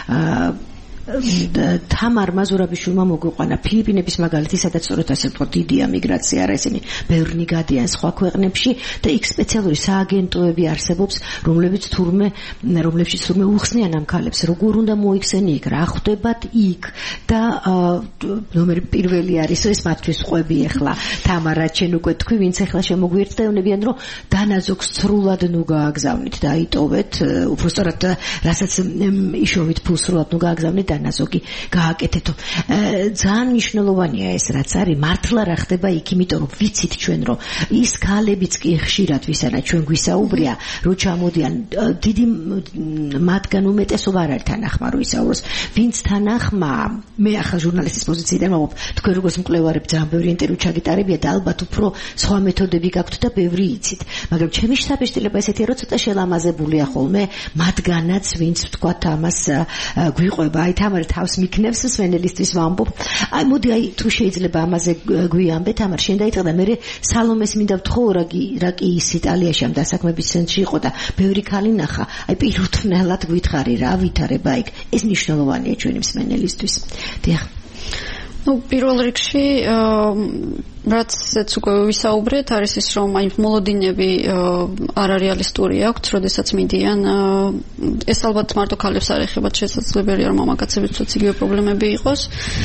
თამარმა ზურაბიშვილმა მოგვიყვანა ფილიპინების მაგალითი, სადაც სწორედ ასე ვთქვათ, დიდია მიგრაცია, არა ისინი ბევრნი გადიან სხვა ქვეყნებში და იქ სპეციალური სააგენტოები არსებობს, რომლებიც თურმე უხსნიან ამ ქალებს, როგორ უნდა მოიქცენ იქ, რა ხვდებათ იქ და ნომერი პირველი არის ეს მათთვის ყვები ახლა თამარა ჩვენ უკვე თქვი, ვინც ახლა შემოგვიერთდა, ეუბნებიან რომ დანაზოგს სრულად ნუ გააგზავნით და აიტოვეთ, უბრალოდ რასაც იშოვით ფულს სრულად ნუ გააგზავნით ნაზოგი გააკეთეთო. ძალიან მნიშვნელოვანია ეს რაც არის, მართლა რა ხდება იქ, იმიტომ რომ ვიცით ჩვენ რომ ის ქალებიც კი ხშირად ვისანა ჩვენ გვისაუბრია, რომ ჩამოდიან დიდი მათგან უმეტესობა არ არის თანახმა რომ ისაუბროს, ვინც თანახმა, მე ახლა ჟურნალისტის პოზიციიდან ვამბობ, თქვენ როგორც მკვლევარები ძალიან ბევრი ინტერვიუ ჩაგიტარებია და ალბათ უფრო სხვა მეთოდები გაქვთ და ბევრი იცით, მაგრამ ჩემი შთაბეჭდილება ესეთია, რომ ცოტა შელამაზებულია ხოლმე მათგანაც, ვინც ვთქვათ ამას გვიყვება, აი თამარ თავს მიქნევს მსმენელისთვის ვამბობ. აი მოდი აი თუ შეიძლება ამაზე გვიამბე თამარ შენ დაიწყე და მე სალომეს მინდა ვთხოვ რა კი ის იტალიაში ამ დასაქმების ცენტრში იყო და ბევრი ქალი ნახა. აი პირუთვნელად გითხარი რა ვითარება იქ. ეს მნიშვნელოვანია ჩვენი მსმენელისთვის. დიახ. პირველ რიგში რაცაც უკვე ვისაუბრეთ არის ის რომ აი მოლოდინები არარეალისტური აქვს, როდესაც მიდიან ეს ალბათ მარტო ქალებს არ ეხება, შესაძლებელია რომ მამაკაცებიც იგივე პრობლემები იყოს.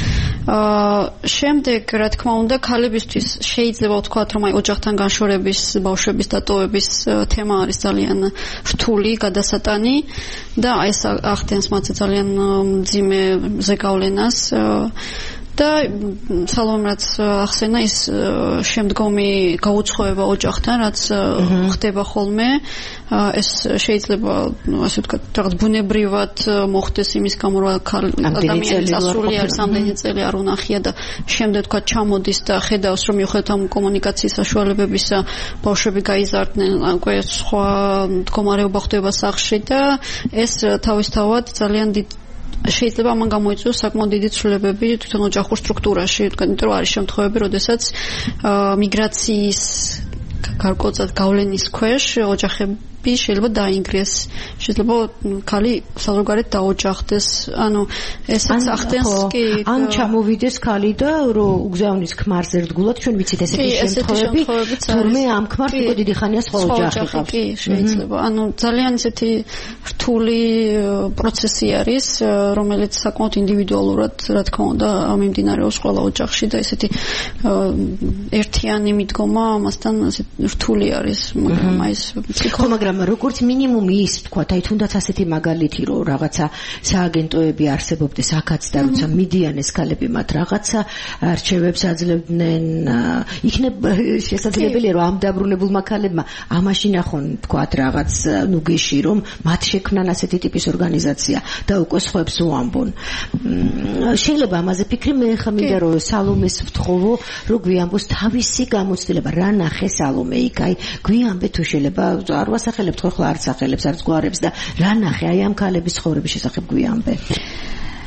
შემდეგ რა თქმა უნდა ქალებისთვის შეიძლება ვთქვათ რომ აი ოჯახთან განშორების, ბავშვების დატოვების თემა არის ძალიან რთული გადასატანი და აი ეს ახდენს მათზე ძალიან მძიმე ზეგავლენას და სალომრაც ახსენა ის შემდგომი გაუცხოება ოჯახთან, რაც ხდება ხოლმე, ეს შეიძლება ასე ვთქვათ, რაღაც ბუნებრივად მოხდეს იმის გამო, რომ ადამიანის ასრულიარს ამდენი წელი არ უნახია და შემდეგ ვთქვათ ჩამოდის და ხედავს, რომ მიუხედავად ამ კომუნიკაციის საშუალებებისა, ბავშვები გაიზარდნენ, უკვე სხვა მდგომარეობა ხდება სახლში და ეს თავისთავად ძალიან შეიძლება ამან გამოიწვიოს საკმაოდ დიდი ცვლილებები თვითონ ოჯახურ სტრუქტურაში, იმიტომ რომ არის შემთხვევები, როდესაც მიგრაციის გარკვეულწად გავლენის ქვეშ ოჯახები შეიძლება დაინგრეს, შეიძლება ქალი საზოგადოებრივ დაოჯახდეს, ანუ ესაც ახდენს კი ან ჩამოვიდეს ქალი და რომ უგზავნის ქმარს ერთგულად, ჩვენ ვიცით ესეთი შემთხვევები, თურმე ამ ქმარს უკვე დიდი ხანია სხვა ოჯახი ყავს. კი, შეიძლება. ანუ ძალიან ესეთი რთული პროცესი არის, რომელიც საკმაოდ ინდივიდუალურად, რა თქმა უნდა, მიმდინარეობს ყველა ოჯახში და ესეთი ერთიანი მიდგომა ამასთან რთული არის, მაგრამ აი ეს მაგრამ როგორც მინიმუმი ის თქვათ, აი თუნდაც ასეთი მაგალითი რომ რაღაცა სააგენტოები არსებობდეს აქაც და როცა მიდიან ეს ქალები მათ რაღაცა არჩევებს აძლევდნენ, იქნება შესაძლებელია რომ ამ დაბრუნებულმა ქალებმა ამაში ნახონ თქვათ რაღაც ნუ გეში რომ მათ შექმნან ასეთი ტიპის ორგანიზაცია და უკვე სხვებს უამბონ. შეიძლება ამაზე ფიქრი მე ხა მინდა რომ სალომეს ვთხოვო, რომ გვიამბოს თავისი გამოცდილება, რა ნახე სალომე იქ, აი გვიამბე თუ შეიძლება არ ვასახელებთ ხო ახლა არც სახელებს არც გვარებს და რა ნახე აი ამ ქალების ცხოვრების შესახებ გვიამბე.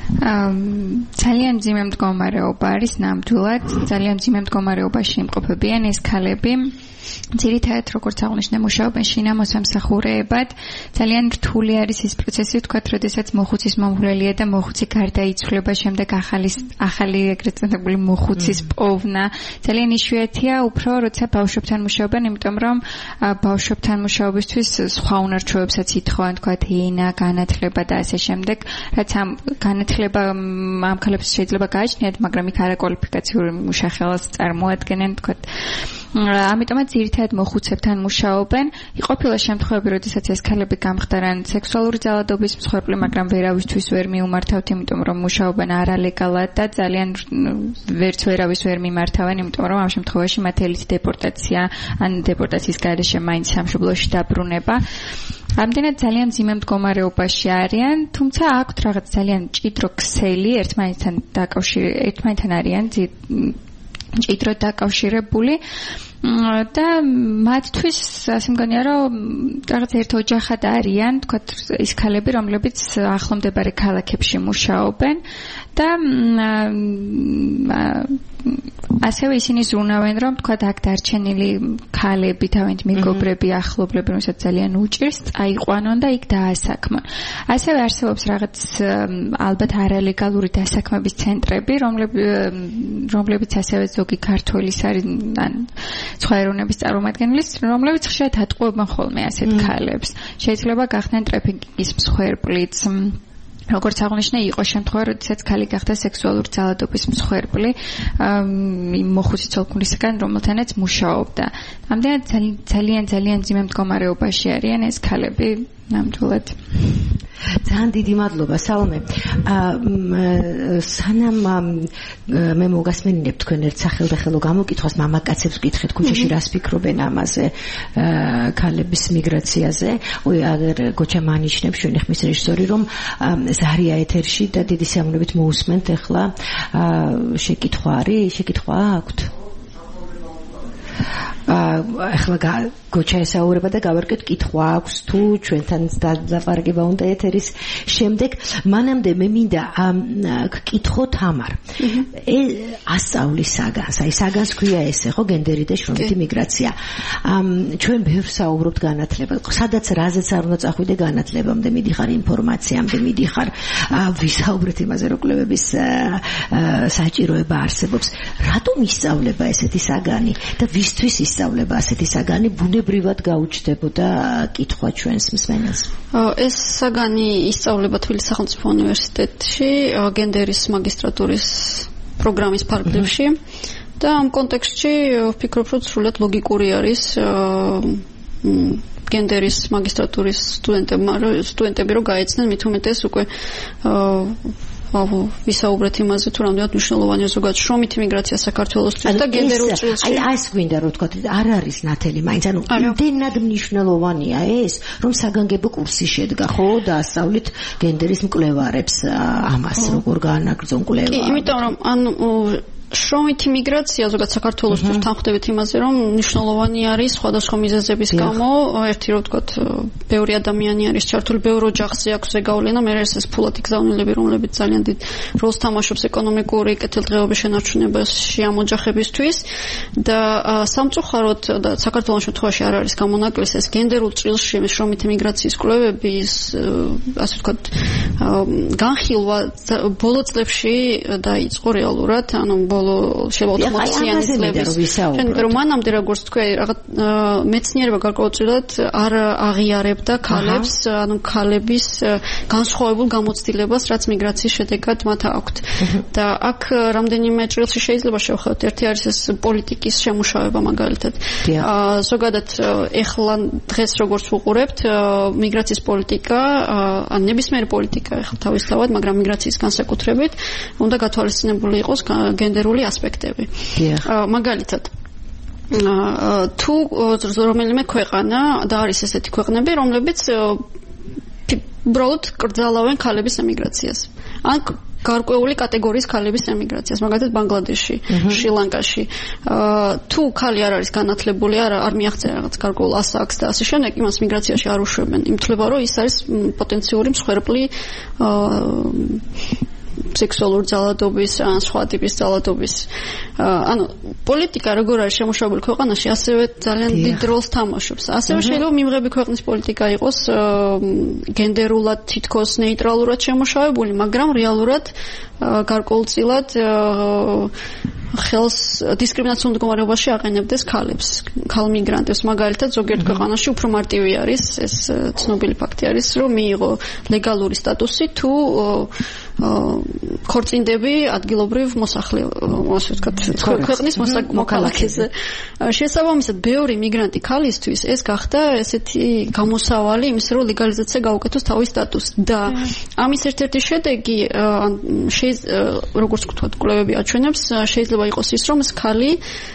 ძალიან მძიმე მდგომარეობა არის ნამდვილად, ძალიან მძიმე მდგომარეობაში იმყოფებიან ეს ქალები. ძირითადად როგორც აღნიშნე მუშაობენ შინამოსამსახურეებად, ძალიან რთული არის ის პროცესი, ვთქვათ, როდესაც მოხუცის მომვლელია და მოხუცი გარდაიცვლება, შემდეგ ახალი ეგრეთ წოდებული მოხუცის პოვნა. ძალიან იშვიათია უფრო როცა ბავშვებთან მუშაობენ, იმიტომ რომ ბავშვებთან მუშაობისთვის სხვა უნარჩვევებსაც ითხოვენ, ვთქვათ, ენა, განათლება და ასე შემდეგ, რაც ამ განათლება ამ ქალებს შეიძლება გააჩნიათ, მაგრამ იქ არაკვალიფიკაციური მუშახელს წარმოადგენენ, ვთქვათ. ამიტომაც ძირითადად მოხუცებთან მუშაობენ. ყოფილა შემთხვევები, როდესაც ეს ქალები გამხდარან სექსუალური ძალადობის მსხვერპლი, მაგრამ ვერავისთვის ვერ მიუმართავთ, იმიტომ რომ მუშაობენ არალეგალად და ძალიან ვერავის ვერ მიმართავენ, იმიტომ რომ ამ შემთხვევაში მათ ელით დეპორტაცია ან დეპორტაციის გარეშე მაინც სამშობლოში დაბრუნება. ამდენად ძალიან მძიმე მდგომარეობაში არიან, თუმცა აქვთ რაღაც ძალიან მჭიდრო ქსელი, ერთმანეთთან არიან მჭიდროდ დაკავშირებული და მათთვის ასე მგონია რომ რაღაც ერთ ოჯახად არიან, თქვათ ის ქალები, რომლებიც ახლომდებარე ქალაქებში მუშაობენ და ასევე ისინი ზრუნავენ, რომ თქვათ აქ დარჩენილი ქალები, თავიანთ მეგობრები, ახლობლები, რომელსაც ძალიან უჭირს, წაიყვანონ და იქ დაასაქმონ. ასევე არსებობს რაღაც ალბათ არალეგალური დასაქმების ცენტრები, რომლებიც ასევე ზოგი ქართველის არის ან სხვა ეროვნების წარმომადგენლის, რომლებიც ხშირად ატყუებენ ხოლმე ასეთ ქალებს. შეიძლება გახდნენ ტრაფიკინგის მსხვერპლიც. როგორც აღნიშნე, იყო შემთხვევა, როდესაც ქალი გახდა სექსუალური ძალადობის მსხვერპლი მოხუცის ცოლ-ქმრისგან, რომელთანაც მუშაობდა. ამდენად ძალიან მძიმე მდგომარეობაში არიან ეს ქალები ნამდვილად. ძალიან დიდი მადლობა, სალომე. სანამ მე მოგასმენინებ თქვენ ერთ სახელდახელო გამოკითხვას, მამაკაცებს ვკითხეთ, ქუჩაში რას ფიქრობენ ამაზე, ქალების მიგრაციაზე. აგერ გოჩა მანიშნებს, ჩვენი ხმის რეჟისორი, რომ ზარია ეთერში და დიდი სიამოვნებით მოусმენთ ახლა შეკითხვა არის, შეკითხვა აქვთ? ახლა გოჩა ესაურება და გავარკვეთ, კითხვა აქვს თუ ჩვენთან დალაპარაკება უნდა ეთერის შემდეგ. მანამდე მე მინდა გკითხო თამარ. ასწავლის საგანს, აი საგანს ქვია ესე, ხო, გენდერი და შრომითი მიგრაცია. ჩვენ ბევრს საუბრობთ განათლებაზე. სადაც რაზეც არ უნდა წახვიდე განათლებამდე მიდიხარ, ინფორმაციამდე მიდიხარ, ვისაუბრეთ იმაზე, რომ კვლევების საჭიროება არსებობს. რატომ ისწავლება ესეთი საგანი და ვისთვის ისწავლება ასეთი საგანი? ბუნებრივად გაუჩნდებოდა კითხვა ჩვენს მსმენელს. ეს საგანი ისწავლება თბილისის სახელმწიფო უნივერსიტეტში, გენდერის მაგისტრატურის პროგრამის ფარგლებში და ამ კონტექსტში ვფიქრობ, რომ სრულად ლოგიკური არის გენდერის მაგისტრატურის სტუდენტები რომ გაეცნენ, მით უმეტეს უკვე ვისაუბრეთ იმაზე, თუ რამდენად მნიშვნელოვანია ზოგადად შრომითი მიგრაცია საქართველოსთვის და გენდერულ წილში. აი ეს გვინდა რომ ვთქვათ, არ არის ნათელი, მაინც ანუ იმდენად მნიშვნელოვანია ეს, რომ საგანგებო კურსი შედგა, ხო, და ასწავლით გენდერის მკვლევარებს ამას, როგორ გაანაგრძონ კვლევა. კი, იმიტომ რომ შრომითი მიგრაცია ზოგადად საქართველოსთვის თანხმდებით იმაზე, რომ მნიშვნელოვანი არის სხვადასხვა მიზეზების გამო. ერთი რომ ვთქვათ, ბევრი ადამიანი არის ჩართული, ბევრ ოჯახზე აქვს ზეგავლენა, მე ეს ფულადი გზავნილები, რომლებიც ძალიან დიდ როლს თამაშობს ეკონომიკური კეთილდღეობის შენარჩუნებაში ამ ოჯახებისთვის და სამწუხაროდ და საქართველოს შემთხვევაში არ არის გამონაკლისი ეს გენდერულ წილში შრომითი მიგრაციის კვლევები, ასე ვთქვათ, განხილვა ბოლო წლებში დაიწყო რეალურად, ანუ შეიძლება 80-იანი წლების. რომ მანამდე როგორც თქვი, რაღაც მეცნიერება გარკვეულწილად არ აღიარებდა ქალებს, ანუ ქალების განსხვავებულ გამოცდილებას, რაც მიგრაციის შედეგად მათ აქვთ. და აქ რამდენიმე ჭრილში შეიძლება შევხედოთ. ერთი არის ეს პოლიტიკის შემუშავება მაგალითად. ზოგადად ეხლა დღეს როგორც ვუყურებთ, მიგრაციის პოლიტიკა, ან ნებისმიერი პოლიტიკა ეხლა თავისთავად, მაგრამ მიგრაციის განსაკუთრებით უნდა გათვალისწინებული იყოს გენდერული ასპექტები. მაგალითად, თუ რომელიმე ქვეყანა და არის ესეთი ქვეყნები, რომლებიც უბრალოდ კრძალავენ ქალების ემიგრაციას. ან გარკვეული კატეგორიის ქალების ემიგრაციას, მაგალითად ბანგლადეში, შრი-ლანკაში. თუ ქალი არ არის განათლებული, არ მიაღწია რაღაც გარკვეულ ასაკს და ასე შემდეგ, იმას მიგრაციაში არ უშვებენ. იმთვლება, რომ ის არის პოტენციური მსხვერპლი სექსუალური ძალადობის ან სხვა ტიპის ძალადობის ანუ პოლიტიკა როგორ არის შემუშავებული ქვეყანაში ასევე ძალიან დიდ როლს თამაშობს ასევე შეიძლება მიმღები ქვეყნის პოლიტიკა იყოს გენდერულად თითქოს ნეიტრალურად შემუშავებული მაგრამ რეალურად გარკვეულწილად ხელს დისკრიმინაციულ მდგომარეობაში აყენებდეს ქალებს, ქალ მიგრანტებს, მაგალითად ზოგიერთ ქვეყანაში უფრო მარტივი არის ეს ცნობილი ფაქტი არის, რომ მიიღო ლეგალური სტატუსი თუ ქორწინდები ადგილობრივ ასე ვთქვათ, ქვეყნის მოქალაქეზე. შესაბამისად, ბევრი მიგრანტი ქალისთვის ეს გახდა ესეთი გამოსავალი იმის, რომ ლეგალიზაცია გაუკეთოს თავის სტატუსს და ამის ერთ-ერთი შედეგი როგორც ვთქვათ, კვლევები აჩვენებს, შეიძლება იყოს ის რომ ეს ქალი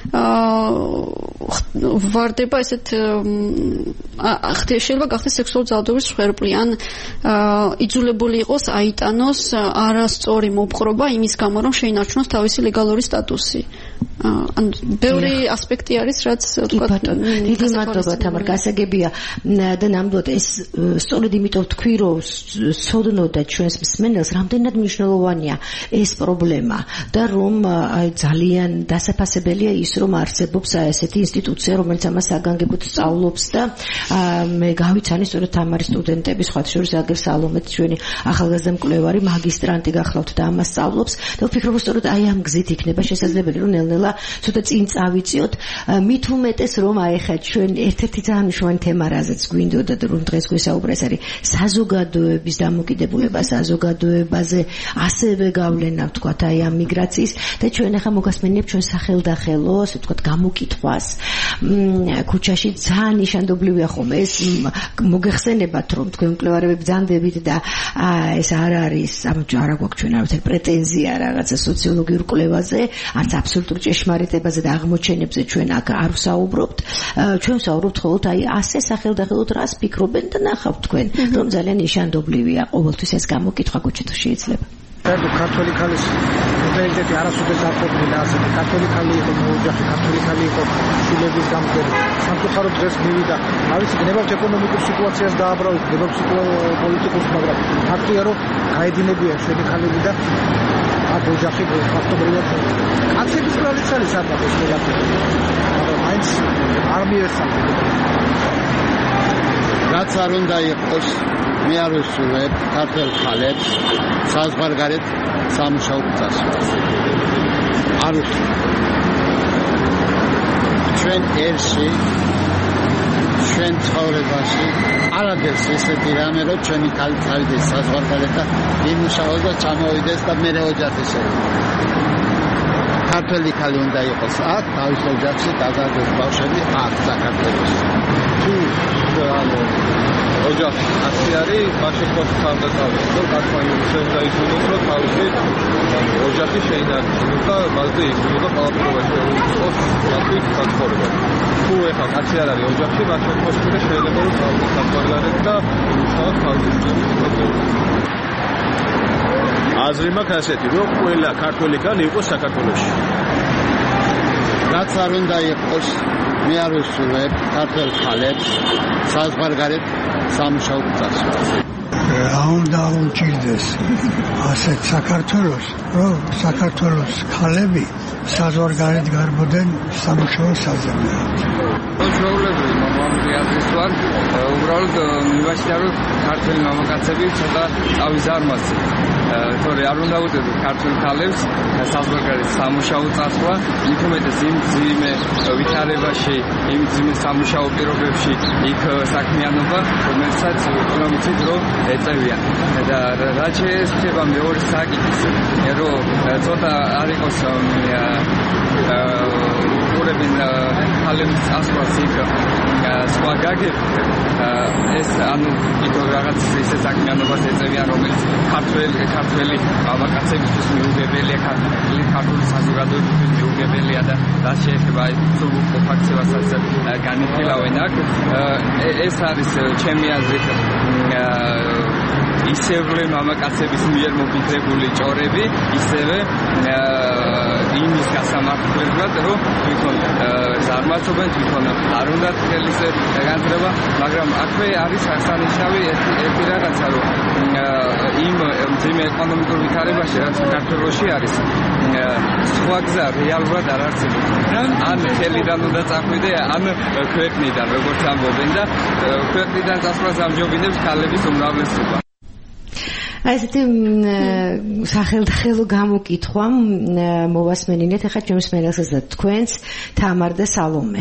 ვარდება ესეთ შეიძლება გახდეს სექსუალური ძალადობის მსხვერპლი ან იძულებული იყოს აიტანოს არასწორი მოპყრობა იმის გამო რომ შეინარჩუნოს თავისი ლეგალური სტატუსი ან ბევრი ასპექტი არის რაც ვთქვათ დიდი მადლობა თამარ გასაგებია და ნამდვილად ეს სწორედ იმიტომ თქვი რომ სოდნოდა ჩვენს მსმენელს რამდენად მნიშვნელოვანია ეს პრობლემა და რომ აი ძალიან დასაფასებელია ის რომ არსებობს ესეთი ინსტიტუცია რომელიც ამას საგანგებოდ სწავლობს და მე გავიცანი სწორედ თამარის სტუდენტები სხვა შორის აგერ სალომეთ ჩვენი ახალგაზრდა მკვლევარი მაგისტრანტი გახლავთ და ამას სწავლობს და ვფიქრობ რომ სწორედ აი ამ გზით იქნება შესაძლებელი რომ ნელ-ნელა ცოტა წინ წავიწიოთ მით უმეტეს რომ აი ხა ჩვენ ერთ-ერთი ძალიან მნიშვნელოვანი თემა რაზეც გვინდოდა რომ დღეს გვესაუბრა ეს არის საზოგადოების დამოკიდებულება საზოგადოებაზე ასევე გავლენა ვთქვათ აი ამ მიგრაციის და ჩვენ ახლა მოგასმენიებ ჩვენ სახელდახელო ასე ვთქვათ გამოკითხვას ქუჩაში ძალიან ნიშანდობლივია ხომ ეს მოგეხსენებათ რომ თქვენ მკვლევარები ბრძანდებით და ეს არ არის არ აქვს ჩვენ არავითარი პრეტენზია რაღაცა სოციოლოგიურ კვლევაზე არც აბსოლუტურ ჭეშმარიტებაზე და აღმოჩენებზე ჩვენ აქ არ ვსაუბრობთ ჩვენ ვსაუბრობთ ხოლმე აი ასე სახელდახელოდ რას ფიქრობენ და ნახავთ თქვენ რომ ძალიან ნიშანდობლივია ყოველთვის ეს გამოკითხვა ქუჩით შეიძლება ქართული ქალის მენტალიტეტი არასოდეს არ ყოფილა ასეთი ქართული ქალი იყო მოოჯახი ქართული ქალი იყო შვილების გამგებელი სამწუხაროდ დღეს მივიდა ავიცი გნებავთ ეკონომიკურ სიტუაციას დააბრალეთ გნებავთ პოლიტიკურს მაგრამ ფაქტია რომ გაედინებიან ჩვენი ქალები და აქ ოჯახი ფაქტობრივად კაცების ბრალიც არის საკმაოდ ეს ყველაფერი მაგრამ მაინც არ მიესალმებით რაც არ უნდა იყოს მე არ ვსურვებ ქართულ ხალხს საზღვარგარეთ სამუშაოდ წასვლას არ ჩვენ ერში ჩვენ ცხოვრებაში არადერს ესეთი რამე რომ ჩვენი ქალი წავიდეს საზღვარგარეთ და იმუშაოს და ჩამოვიდეს და მერე ოჯახი შეეძინოს ქართული ქალი უნდა იყოს აქ თავის ოჯახში დაზარდეს ბავშვები აქ საქართველოში თუ ოჯახი ასე არის მაშინ ხოთქავდა წავიდეს რომ კაცმა უნდა იცოდოს რომ თავისი ოჯახი შეინარჩუნოს და მასზე იბრძოდა და ყველაფერობა შეუწყოს მათი საცხოვრებლად თუ ეხლა კაცი არ არის ოჯახში მაშინ ხოთქავდა შეიძლება რომ წავიდეს საზღვარგარეთ და იმუშაოს თავისი აზრი მაქვს ასეთი რომ ყველა ქართველი ქალი იყოს საქართველოში რაც არ უნდა იყოს მე არ ვსურვებ ქართულ ხალხს საზღვარგარეთ სამუშაოდ წასვლას უნდა უჭირდეს ასეთ საქართველოს რომ საქართველოს ქალები საზღვარგარეთ გარბოდნენ სამუშაო საზემლად ჩვეულებრივი მომავალი აზრის ვარ უბრალოდ მივაჩნია რომ ქართული მამაკაცები ცოტა წავიზარმასი თორე არ უნდა უდევდეთ ქართულ ქალებს საზღვარგარეთ სამუშაო წასვლა მით უმეტეს იმ ძიმე ვითარებაში იმ ძიმე სამუშაო პირობებში იქ საქმიანობა რომელსაც ეკონომიკით რომ ეწევიან და რაც შეეხება მეორე საკითხს რომ ცოტა არ იყოს ურებინ ქალების წასვლას იქ სხვა გაგებით ეს ანუ იქ რაღაც ისე საქმიანობას ეწევიან რომელიც ქართველი მამაკაცებისთვის მიუღებელია ქართული საზოგადოებისთვის მიუღებელია და რაც შეეხება სულ ფაქტებასაც განიხილავენ აქ ეს არის ჩემი აზრით ისევე მამაკაცების მიერ მოფიქრებული ჭორები ისევე იმის გასამართლებლად, რომ თვითონ ზარმაცობენ, თვითონ არ უნდა ხელის განძრევა, მაგრამ აქვე არის აღსანიშნავი ერთი რაღაცა, რომ იმ მძიმე ეკონომიკურ ვითარებაში, რაც საქართველოში არის, სხვა გზა რეალურად არ არსებობს. ან ხელიდან უნდა წახვიდე, ან ქვეყნიდან, როგორც ამბობენ და ქვეყნიდან წასვლას ამჯობინებს ქალების უმრავლესობა. ესეთი სახელდახელო გამოკითხვა მოვასმენინეთ ახლა ჩემს მენელსაც და თქვენს თამარ და სალომე.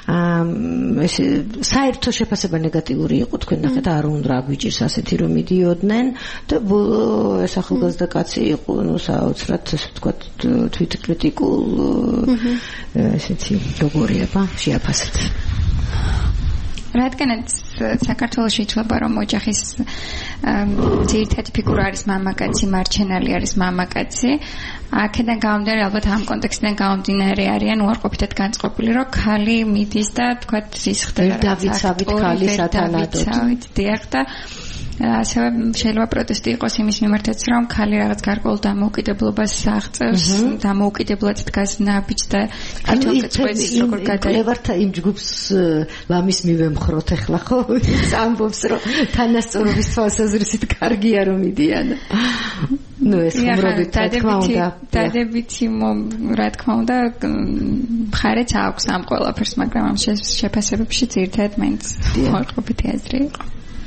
საერთო შეფასება ნეგატიური იყო თქვენ ნახეთ არ უნდა აგვიჭირს ასეთი რომ მიდიოდნენ და ეს ახალგაზრდა კაცი იყო ნუ საოცრად ესე ვთქვათ თვითკრიტიკულ ესეთი როგორია შეაფასეთ. რადგანაც საქართველოში ითვლება რომ ოჯახის ძირითადი ფიგურა არის მამაკაცი, მარჩენალი არის მამაკაცი. აქედან გამომდინარე ალბათ ამ კონტექსტიდან გამომდინარე არიან უარყოფითად განწყობილი რომ ქალი მიდის და თქვათ ის ხდება დავიცავით ქალი სათანადოდ. დიახ და ასევე შეიძლება პროტესტი იყოს იმის მიმართაც რომ ქალი რაღაც გარკვეულ დამოუკიდებლობას აღწევს, დამოუკიდებლად დგას ნაბიჯს და თვითონ როგორ გადაიღებთ იმ ჯგუფს ლამის მივემხროთ ახლა ხო ამბობს რომ თანასწორობის თვალსაზრისით კარგია რომ მიდიან. ნუ ეს ხმრობით რა თქმა უნდა დადებითი რა თქმა უნდა მხარეც აქვს ამ ყველაფერს, მაგრამ ამ შეფასებებში ძირითადად მაინც უარყოფითი აზრი იყო.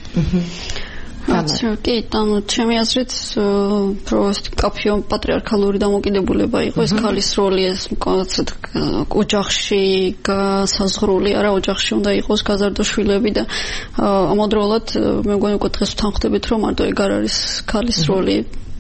კი, ჩემი აზრით, კაფეო პატრიარქალური დამოკიდებულება იყო ეს ქალის როლი, ეს ოჯახში გასაზღვრული, არა ოჯახში უნდა იყოს გაზარდო შვილები და ამავდროულად მე მგონი უკვე დღეს ვთანხმდებით, რომ მარტო ეგ არ არის ქალის როლი.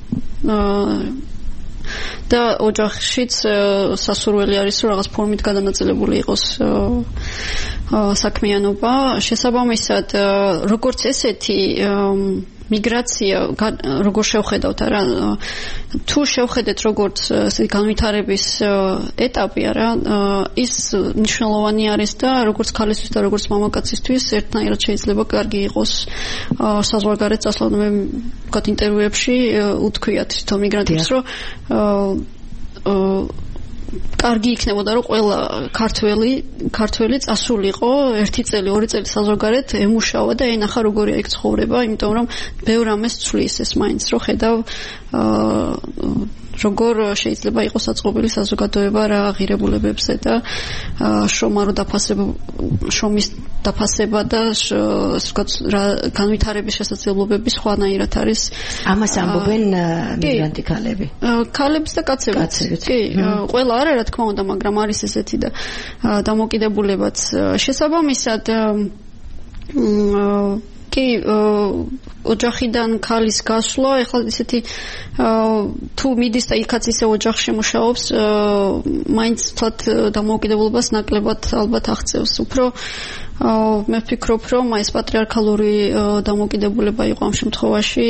და ოჯახშიც სასურველი არის რომ რაღაც ფორმით გადანაწილებული იყოს საქმიანობა. შესაბამისად, როგორც ესეთი მიგრაცია როგორ შევხედავთ არა თუ შევხედეთ როგორც განვითარების ეტაპი არა ის მნიშვნელოვანი არის და როგორც ქალისთვის და როგორც მამაკაცისთვის ერთნაირად შეიძლება კარგი იყოს საზღვარგარეთ წასვლა. მე ვთქვათ ინტერვიუებში უთქვიათ თვითონ მიგრანტებს რომ კარგი იქნებოდა რომ ყველა ქართველი წასულიყო 1 წელი 2 წელი საზღვარგარეთ ემუშავა და ენახა როგორია იქ ცხოვრება, იმიტომ რომ ბევრ ამას ცვლის ეს მაინც რომ ხედავ როგორ შეიძლება იყოს საწყობილი საზოგადოება რა ღირებულებებზე და შრომის დაფასება და რა განვითარების შესაძლებლობები სხვანაირად არის. ამას ამბობენ მიგრანტი ქალები. ქალებს და კაცებიც. კი, ყველა არა რა თქმა უნდა, მაგრამ არის ესეთი და დამოკიდებულებაც. შესაბამისად კი ოჯახიდან ქალის გასვლა, ეხლა ისეთი თუ მიდის და იქაც ისე ოჯახში მუშაობს, მაინც თვათ დამოუკიდებლობას ნაკლებად ალბათ აღწევს. უფრო მე ვფიქრობ, რომ ეს პატრიარქალური დამოუკიდებულება იყო ამ შემთხვევაში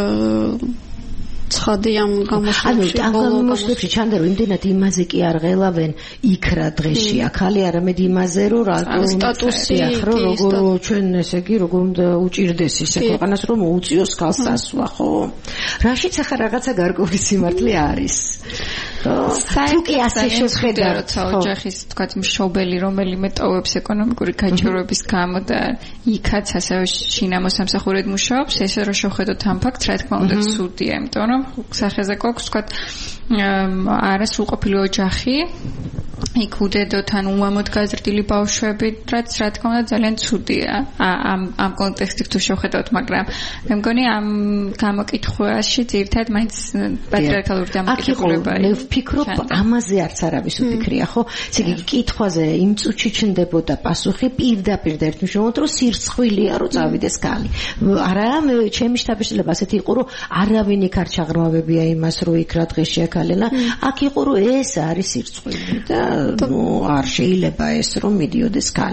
ცხადი ამ გამოსვლებში. ამ გამოსვლებში ჩანდა რომ იმდენად იმაზე კი არ ღელავენ იქ რა დღეში ახალი არამედ იმაზე რომ სტატუსი როგორ ჩვენ ესე იგი როგორ უნდა უჭირდეს ისე ქვეყანას რომ უწიოს ქალს ასვლა ხო რაშიც ახლა რაღაცა გარკვეული სიმართლე არის. თუ კი ასე შევხედავთ ოჯახის თქვათ მშობელი რომელიმე ტოვებს ეკონომიკური გაჭირვების გამო და იქაც ასევე შინამო სამსახურად მუშაობს, ესე რომ შევხედოთ ამ ფაქტს, რა თქმა უნდა ცუდია, იმიტომ რომ სახეზე გვაქვს თქვათ არასრულყოფილი ოჯახი იქ უდედოთ ან უამოდ გაზრდილი ბავშვები, რაც რა თქმა უნდა ძალიან ცუდია ამ კონტექსტით თუ შევხედავთ, მაგრამ მე მგონი ამ გამოკითხვაში ძირითადად მაინც პატრიარქალური დამოკიდებულება მე ვფიქრობ ამაზე არც არავის უფიქრია ხო ესე იგი კითხვაზე იმ წუთში ჩნდებოდა პასუხი პირდაპირ და ერთმნიშვნელოვნად რომ სირცხვილია რომ წავიდეს ქალი არა მე ჩემი შთაბეჭდილება ასეთი იყო რომ არავინ იქ არ ჩაღრმავებია იმას რომ იქ რა დღეშია ქალილა აქ იყო რომ ეს არის სირცხვილი და არ შეიძლება ეს რომ მიდიოდეს ქალი.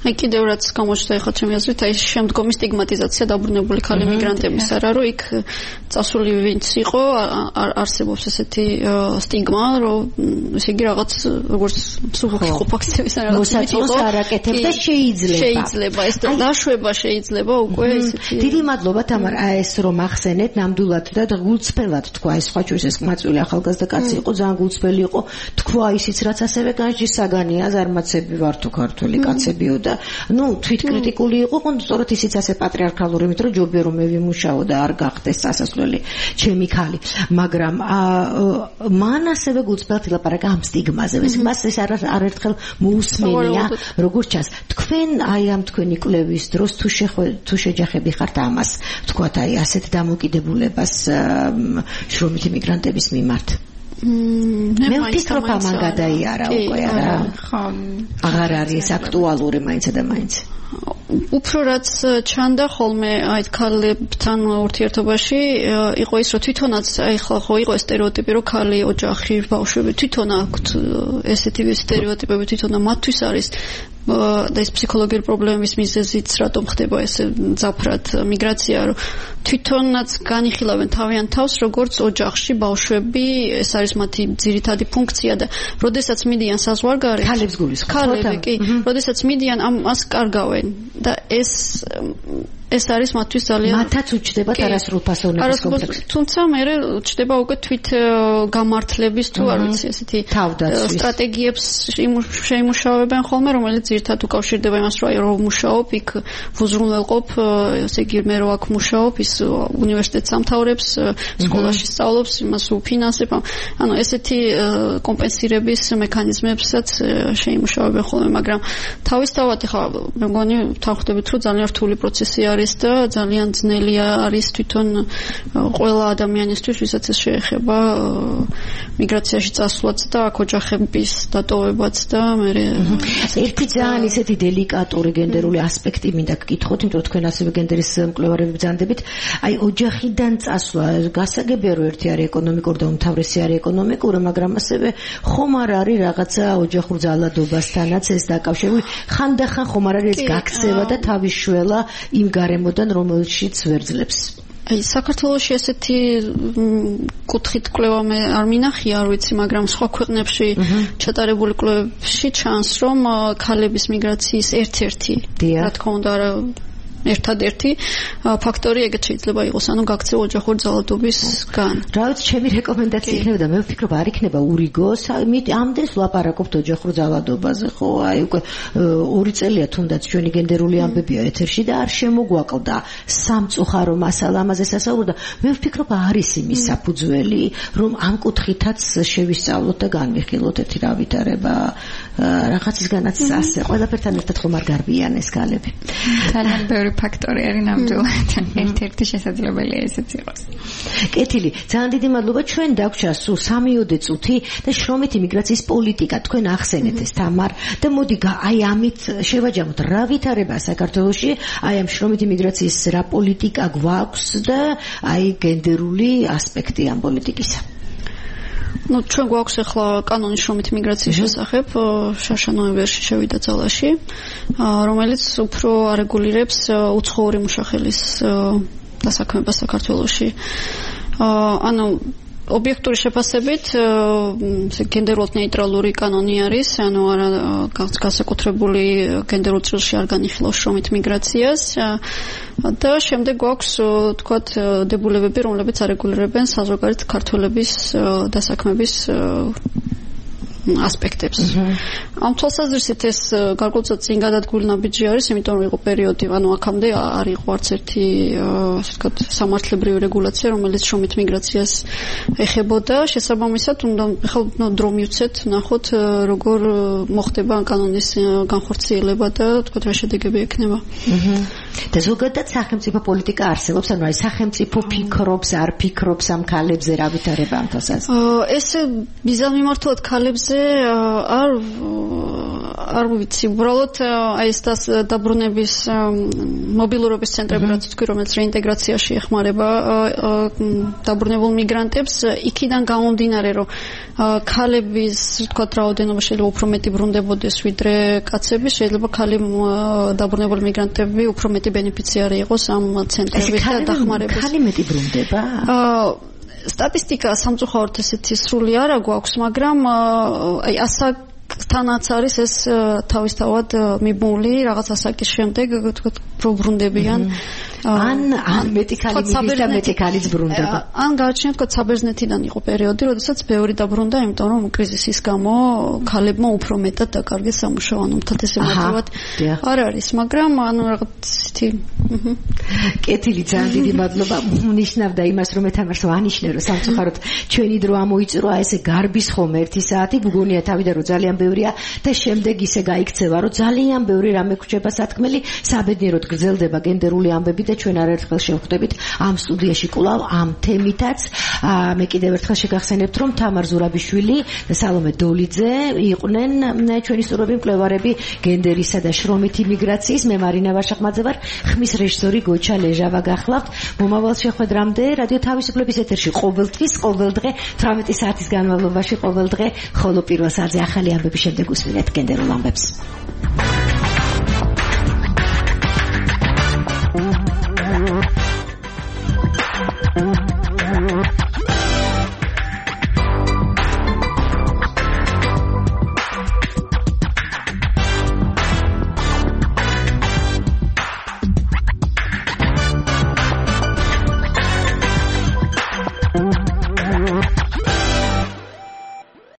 აი კიდევ რაც გამოჩნდა ეხლა ჩემი აზრით, აი შემდგომი სტიგმატიზაცია დაბრუნებული ქალი მიგრანტების არა, რომ იქ წასული ვინც იყო, არსებობს ესეთი სტიგმა, რომ ესე იგი რაღაც როგორც მსუბუქი ყოფაქცევის ან რაღაც მოსაწონს არაკეთებს და შეიძლება ეს დაშვება შეიძლება უკვე ესეთი. დიდი მადლობა თამარ, აი ეს რომ ახსენეთ ნამდვილად და გულწრფელად თქვა ეს სხვა ჩვენს ეს მაწვილი ახალგაზრდა კაცი იყო, ძალიან გულწრფელი იყო, თქვა ისიც რაც ასევე განჯის საგანია, ზარმაცები ვარ თუ ქართველი კაცებიო და თვითკრიტიკული იყო, სწორედ ისიც ასე პატრიარქალური, იმიტომ რომ ჯობია რომ მე ვიმუშაო და არ გახდეს სასასვლელი ჩემი ქალი, მაგრამ მან ასევე გულწრფელად ილაპარაკა ამ სტიგმაზე. მას ეს არერთხელ მოусმენია, როგორც ჩანს. თქვენ აი ამ თქვენი კვლევის დროს თუ შეჯახები ხართ ამას, თქვათ აი ასეთ დამოკიდებულებას შრომითი მიგრანტების მიმართ. მე ვფიქრობ ამან გადაიარა უკვე არა. აღარ არის აქტუალური მაინც და მაინც. უფრო რაც ჩანდა ხოლმე აი ქალებთან ურთიერთობაში იყო ის რომ თვითონაც აი ხო იყო სტერეოტიპი რომ ქალი ოჯახი ბავშვები თვითონ აქვთ ესეთი სტერეოტიპები თვითონ მათთვის არის და ეს ფსიქოლოგიური პრობლემების მიზეზიც რატომ ხდება ესე ძაფრად მიგრაცია რომ თვითონაც განიხილავენ თავიანთ თავს როგორც ოჯახში ბავშვები ეს არის მათი ძირითადი ფუნქცია და როდესაც მიდიან საზღვარგარეთ ქალებს გულისხმობთ კი როდესაც მიდიან ამას კარგავენ და ეს არის მათთვის ძალიან მათაც უჩნდებათ არასრულფასოვნების კომპლექსი. თუმცა მე ჩდება უკვე თვით გამართლების თუ არ ვიცი ესეთი სტრატეგიებს შეიმუშავებენ ხოლმე, რომელიც ერთად უკავშირდება იმას, რომ აი რომ მუშაობ, იქ ვუზრუნველყოფ, ესე იგი მე რო აქ მუშაობ, ის უნივერსიტეტს ამთავრებს, სკოლაში სწავლობს, იმას უფინანსებ. ანუ ესეთი კომპენსირების მექანიზმებსაც შეიმუშავებენ ხოლმე, მაგრამ თავისთავად ახლა მე მგონი თავხდებით, რომ ძალიან რთული პროცესი არის და ძალიან ძნელი არის თვითონ ყველა ადამიანისთვის, ვისაც ეს შეეხება მიგრაციაში წასვლაც და აქ ოჯახების დატოვებაც და მე ერთი ძალიან ისეთი დელიკატური გენდერული ასპექტი მინდა გკითხოთ, იმიტომ რომ თქვენ ასევე გენდერის მკვლევარები ბრძანდებით. აი ოჯახიდან წასვლა გასაგებია რომ ერთი არის ეკონომიკური და უმთავრესი არის ეკონომიკური, მაგრამ ასევე ხომ არ არის რაღაცა ოჯახურ ძალადობასთანაც ეს დაკავშირებული. ხანდახან ხომ არ არის ეს გაქცევა და თავის შველა იმ გარემოდან რომელშიც ვერძლებს. აი საქართველოში ესეთი კუთხით კვლევა მე არ მინახია, არ ვიცი, მაგრამ სხვა ქვეყნებში ჩატარებული კვლევებში ჩანს, რომ ქალების მიგრაციის ერთ-ერთი, რა თქმა უნდა, ერთადერთი ფაქტორი ეგეც შეიძლება იყოს, ანუ გაქცევა ოჯახური ძალადობისგან. რა ვიცი, ჩემი რეკომენდაცია იქნება და მე ვფიქრობ არ იქნება ურიგო, ამდენს ვლაპარაკობთ ოჯახურ ძალადობაზე, ხო, აი უკვე 2 წელია თუნდაც ჩვენი გენდერული ამბებია ეთერში და არ შემოგვაკლდა სამწუხარო მასალა ამაზე სასაუბრო და მე ვფიქრობ არის იმის საფუძველი, რომ ამ კუთხითაც შევისწავლოთ და განვიხილოთ ერთი რა ვითარება რაღაცისგანაც ასე ყველაფერთან ერთად ხომ არ გარბიან ეს ქალები. ძალიან ბევრი ფაქტორი არის ნამდვილად. ერთ-ერთი შესაძლებელია ესეც იყოს. კეთილი, ძალიან დიდი მადლობა. ჩვენ დაგვრჩა სულ 3 წუთი და შრომითი მიგრაციის პოლიტიკა თქვენ ახსენეთ ეს თამარ და მოდი აი ამით შევაჯამოთ რა ვითარება საქართველოში, აი ამ შრომითი მიგრაციის რა პოლიტიკა გვაქვს და აი გენდერული ასპექტი ამ პოლიტიკისა. ჩვენ გვაქვს ახლა კანონი შრომითი მიგრაციის შესახებ, შარშა ნოემბერში შევიდა ძალაში, რომელიც უფრო არეგულირებს უცხოური მუშახელის დასაქმებას საქართველოში. ანუ ობიექტური შეფასებით გენდერულად ნეიტრალური კანონი არის, ანუ არა განსაკუთრებული გენდერულ წილში არ განიხილავს შრომით მიგრაციას და შემდეგ გვაქვს თქვათ დებულებები, რომლებიც არეგულირებენ საზოგადოებრივ ქართველების დასაქმების ასპექტებს. ამ თვალსაზრისით ეს გარკვეულწილად წინ გადადგმული ნაბიჯი არის, იმიტომ რომ იყო პერიოდი, ანუ აქამდე არ იყო არც ერთი ასე ვთქვათ სამართლებრივი რეგულაცია, რომელიც შრომით მიგრაციას ეხებოდა. შესაბამისად, უნდა ახლა დრო მივცეთ, ნახოთ როგორ მოხდება კანონის განხორციელება და თქვათ რა შედეგები ექნება. და ზოგადად სახელმწიფო პოლიტიკა არსებობს, ანუ აი სახელმწიფო ფიქრობს, არ ფიქრობს ამ ქალებზე, რა ვითარება ამ თვალსაზრისით? ეს მიზანმიმართულად ქალებზე არ არ ვიცი, უბრალოდ აი ეს დაბრუნების მობილურობის ცენტრები რაც თქვი, რომელიც რეინტეგრაციაში ეხმარება დაბრუნებულ მიგრანტებს, იქიდან გამომდინარე, რომ ქალების, თქვათ, რაოდენობა შეიძლება უფრო მეტი ბრუნდებოდეს ვიდრე კაცების, შეიძლება დაბრუნებული მიგრანტები უფრო მეტი ბენეფიციარი იყოს ამ ცენტრების და დახმარების. ქალი მეტი ბრუნდება? სტატისტიკა სამწუხაროდ ესეთი სრული არა გვაქვს, მაგრამ აი ასაკთანაც არის ეს თავისთავად მიბმული რაღაც ასაკის შემდეგ თქვათ პრობრუნდებიან. ან მეტი ქალი მიდის და მეტი ქალიც ბრუნდება. ან გააჩნია თქვათ საბერძნეთიდან იყო პერიოდი, როდესაც ბევრი დაბრუნდა, იმიტომ რომ კრიზისის გამო ქალებმა უფრო მეტად დაკარგეს სამუშაო, ანუ მთად ესე მოძრაობად არ არის, მაგრამ ანუ რაღაც ისეთი კეთილი ძალიან დიდი მადლობა. ნიშნავდა იმას, რომ ეთამაშო ანიშნე, რომ სამწუხაროდ ჩვენი დრო ამოიწურა ესე გარბის ხომ 1 საათი, გგონია თავიდან რომ ძალიან ბევრია და შემდეგ ისე გაიქცევა, რომ ძალიან ბევრი რამე გვჭება სათქმელი, საბედნიეროდ გრძელდება გენდერული ამბები და ჩვენ არაერთხელ შევხვდებით ამ სტუდიაში კვლავ ამ თემითაც. მე კიდევ ერთხელ შეგახსენებთ, რომ თამარ ზურაბიშვილი და სალომე დოლიძე იყვნენ ჩვენი სტუმრები, მკვლევარები გენდერისა და შრომითი მიგრაციის. მე მარინა ვაშახმაძე ვარ, ხმის რეჟისორი გოჩა ლეჟავა გახლავთ. მომავალ შეხვედრამდე რადიო თავისუფლების ეთერში ყოველთვის, ყოველ დღე 18 საათის განმავლობაში, ყოველ დღე, ხოლო პირველ საათზე ახალი ამბების შემდეგ უსმენთ გენდერულ ამბებს.